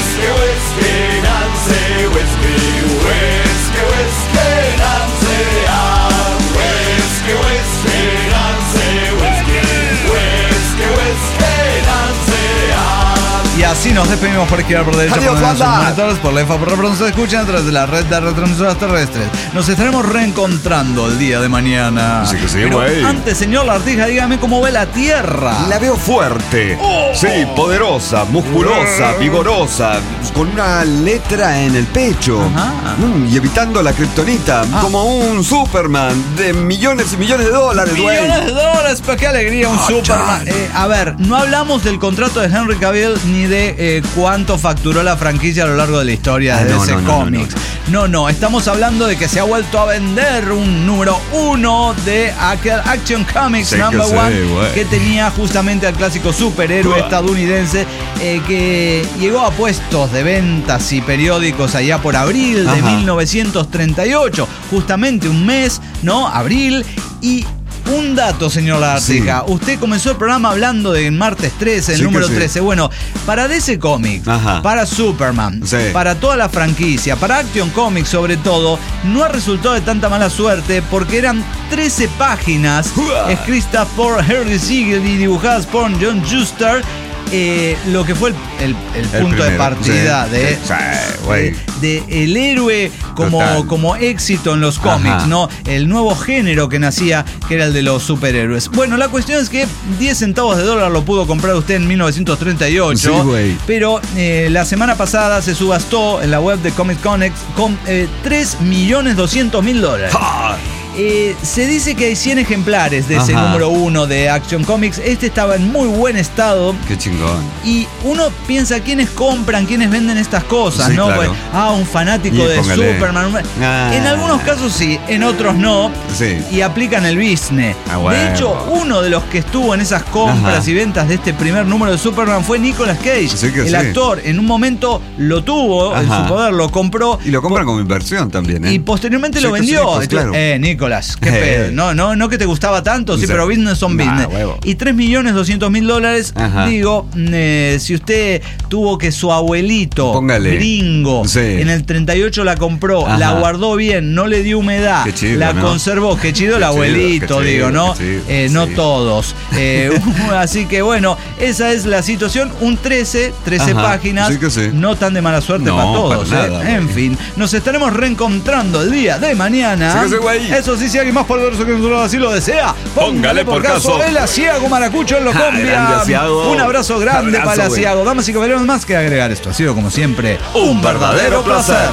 [SPEAKER 1] Y así nos despedimos por izquierda, por derecha,
[SPEAKER 2] Adiós,
[SPEAKER 1] por nuestros
[SPEAKER 2] banda.
[SPEAKER 1] monitores, por la E F A, por reproducción se escuchan a través de la red de retransmisoras terrestres. Nos estaremos reencontrando el día de mañana.
[SPEAKER 2] Sí que sí,
[SPEAKER 1] Pero
[SPEAKER 2] güey.
[SPEAKER 1] antes, señor Lartija, dígame cómo ve la Tierra.
[SPEAKER 2] La veo fuerte,
[SPEAKER 1] Oh.
[SPEAKER 2] sí, poderosa, musculosa, vigorosa, con una letra en el pecho.
[SPEAKER 1] Ajá.
[SPEAKER 2] Mm, y evitando la kriptonita,
[SPEAKER 1] Ah.
[SPEAKER 2] como un Superman de millones y millones de dólares, güey.
[SPEAKER 1] Millones de dólares, pero qué alegría, un
[SPEAKER 2] Oh,
[SPEAKER 1] Superman.
[SPEAKER 2] John.
[SPEAKER 1] Eh, a ver, no hablamos del contrato de Henry Cavill ni de eh, cuánto facturó la franquicia a lo largo de la historia
[SPEAKER 2] Ah,
[SPEAKER 1] de
[SPEAKER 2] no,
[SPEAKER 1] D C
[SPEAKER 2] no, no,
[SPEAKER 1] Comics. No, no, estamos hablando de que se ha vuelto a vender un número uno de aquel Action Comics
[SPEAKER 2] Sí que
[SPEAKER 1] number
[SPEAKER 2] sí,
[SPEAKER 1] one
[SPEAKER 2] güey.
[SPEAKER 1] que tenía justamente al clásico superhéroe
[SPEAKER 2] Uah.
[SPEAKER 1] estadounidense eh, que llegó a puestos de ventas y periódicos allá por abril de
[SPEAKER 2] Ajá.
[SPEAKER 1] mil novecientos treinta y ocho, justamente un mes, ¿no? Abril. Y un dato, señor Lartija.
[SPEAKER 2] Sí.
[SPEAKER 1] Usted comenzó el programa hablando de martes trece, el
[SPEAKER 2] Sí que
[SPEAKER 1] número
[SPEAKER 2] sí.
[SPEAKER 1] trece. Bueno, para D C Comics,
[SPEAKER 2] Ajá.
[SPEAKER 1] para Superman,
[SPEAKER 2] Sí.
[SPEAKER 1] para toda la franquicia, para Action Comics sobre todo, no ha resultado de tanta mala suerte porque eran trece páginas
[SPEAKER 2] ¡Uah!
[SPEAKER 1] escritas por Harry Siegel y dibujadas por John Schuster. Eh, lo que fue el, el- el
[SPEAKER 2] El
[SPEAKER 1] punto de
[SPEAKER 2] primero,
[SPEAKER 1] partida
[SPEAKER 2] sí,
[SPEAKER 1] de,
[SPEAKER 2] sí, güey.
[SPEAKER 1] de, de el héroe como,
[SPEAKER 2] Total.
[SPEAKER 1] como éxito en los cómics,
[SPEAKER 2] Ajá.
[SPEAKER 1] ¿no? El nuevo género que nacía, que era el de los superhéroes. Bueno, la cuestión es que diez centavos de dólar lo pudo comprar usted en mil novecientos treinta y ocho,
[SPEAKER 2] Sí, güey.
[SPEAKER 1] pero eh, la semana pasada se subastó en la web de Comics Connect con eh, tres millones doscientos mil dólares.
[SPEAKER 2] ¡Ah!
[SPEAKER 1] Eh, se dice que hay cien ejemplares de ese
[SPEAKER 2] Ajá.
[SPEAKER 1] número uno de Action Comics. Este estaba en muy buen estado.
[SPEAKER 2] Qué chingón.
[SPEAKER 1] Y uno piensa quiénes compran, quiénes venden estas cosas,
[SPEAKER 2] Sí,
[SPEAKER 1] ¿no?
[SPEAKER 2] claro.
[SPEAKER 1] Pues, ah, un fanático
[SPEAKER 2] Y
[SPEAKER 1] de
[SPEAKER 2] póngale.
[SPEAKER 1] Superman.
[SPEAKER 2] Ah.
[SPEAKER 1] En algunos casos sí, en otros no.
[SPEAKER 2] Sí.
[SPEAKER 1] Y aplican el business.
[SPEAKER 2] Ah, bueno.
[SPEAKER 1] De hecho, uno de los que estuvo en esas compras
[SPEAKER 2] Ajá.
[SPEAKER 1] y ventas de este primer número de Superman fue Nicolas Cage.
[SPEAKER 2] Sí que
[SPEAKER 1] el
[SPEAKER 2] sí.
[SPEAKER 1] actor en un momento lo tuvo en
[SPEAKER 2] Ajá.
[SPEAKER 1] su poder, lo compró.
[SPEAKER 2] Y lo compran como inversión también, ¿eh?
[SPEAKER 1] Y posteriormente
[SPEAKER 2] Sí
[SPEAKER 1] lo
[SPEAKER 2] que
[SPEAKER 1] vendió.
[SPEAKER 2] sí, pues,
[SPEAKER 1] Entonces,
[SPEAKER 2] claro.
[SPEAKER 1] eh, Nicolás, qué
[SPEAKER 2] Eh.
[SPEAKER 1] pedo. No, no, no que te gustaba tanto, sí,
[SPEAKER 2] Sí.
[SPEAKER 1] pero business son
[SPEAKER 2] Nah,
[SPEAKER 1] business.
[SPEAKER 2] huevo.
[SPEAKER 1] Y tres millones doscientos mil dólares,
[SPEAKER 2] Ajá.
[SPEAKER 1] digo, eh, si usted tuvo que su abuelito
[SPEAKER 2] Póngale.
[SPEAKER 1] gringo
[SPEAKER 2] Sí.
[SPEAKER 1] en el treinta y ocho la compró,
[SPEAKER 2] Ajá.
[SPEAKER 1] la guardó bien, no le dio humedad,
[SPEAKER 2] Qué chido,
[SPEAKER 1] la
[SPEAKER 2] ¿no?
[SPEAKER 1] conservó, qué chido el
[SPEAKER 2] Qué chido,
[SPEAKER 1] abuelito,
[SPEAKER 2] qué chido,
[SPEAKER 1] digo, ¿no?
[SPEAKER 2] qué chido,
[SPEAKER 1] Eh, no
[SPEAKER 2] sí.
[SPEAKER 1] todos. Eh, así que bueno, esa es la situación. Un trece, trece
[SPEAKER 2] Ajá.
[SPEAKER 1] páginas,
[SPEAKER 2] Sí que sí.
[SPEAKER 1] no tan de mala suerte
[SPEAKER 2] No,
[SPEAKER 1] para todos.
[SPEAKER 2] para
[SPEAKER 1] eh.
[SPEAKER 2] nada,
[SPEAKER 1] en
[SPEAKER 2] güey.
[SPEAKER 1] fin, nos estaremos reencontrando el día de mañana.
[SPEAKER 2] Sí que sí, güey.
[SPEAKER 1] Eso sí, si alguien más poderoso que nosotros así lo desea,
[SPEAKER 2] Póngale por caso.
[SPEAKER 1] el Asiago Maracucho en
[SPEAKER 2] Ja,
[SPEAKER 1] Locombia.
[SPEAKER 2] grande Asiago.
[SPEAKER 1] Un abrazo grande
[SPEAKER 2] Abrazo,
[SPEAKER 1] para el
[SPEAKER 2] güey.
[SPEAKER 1] Asiago. Damas y caballeros, más que agregar esto. Ha sido como siempre
[SPEAKER 2] Un verdadero placer.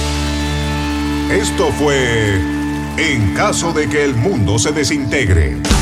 [SPEAKER 3] Esto fue En caso de que el mundo se desintegre.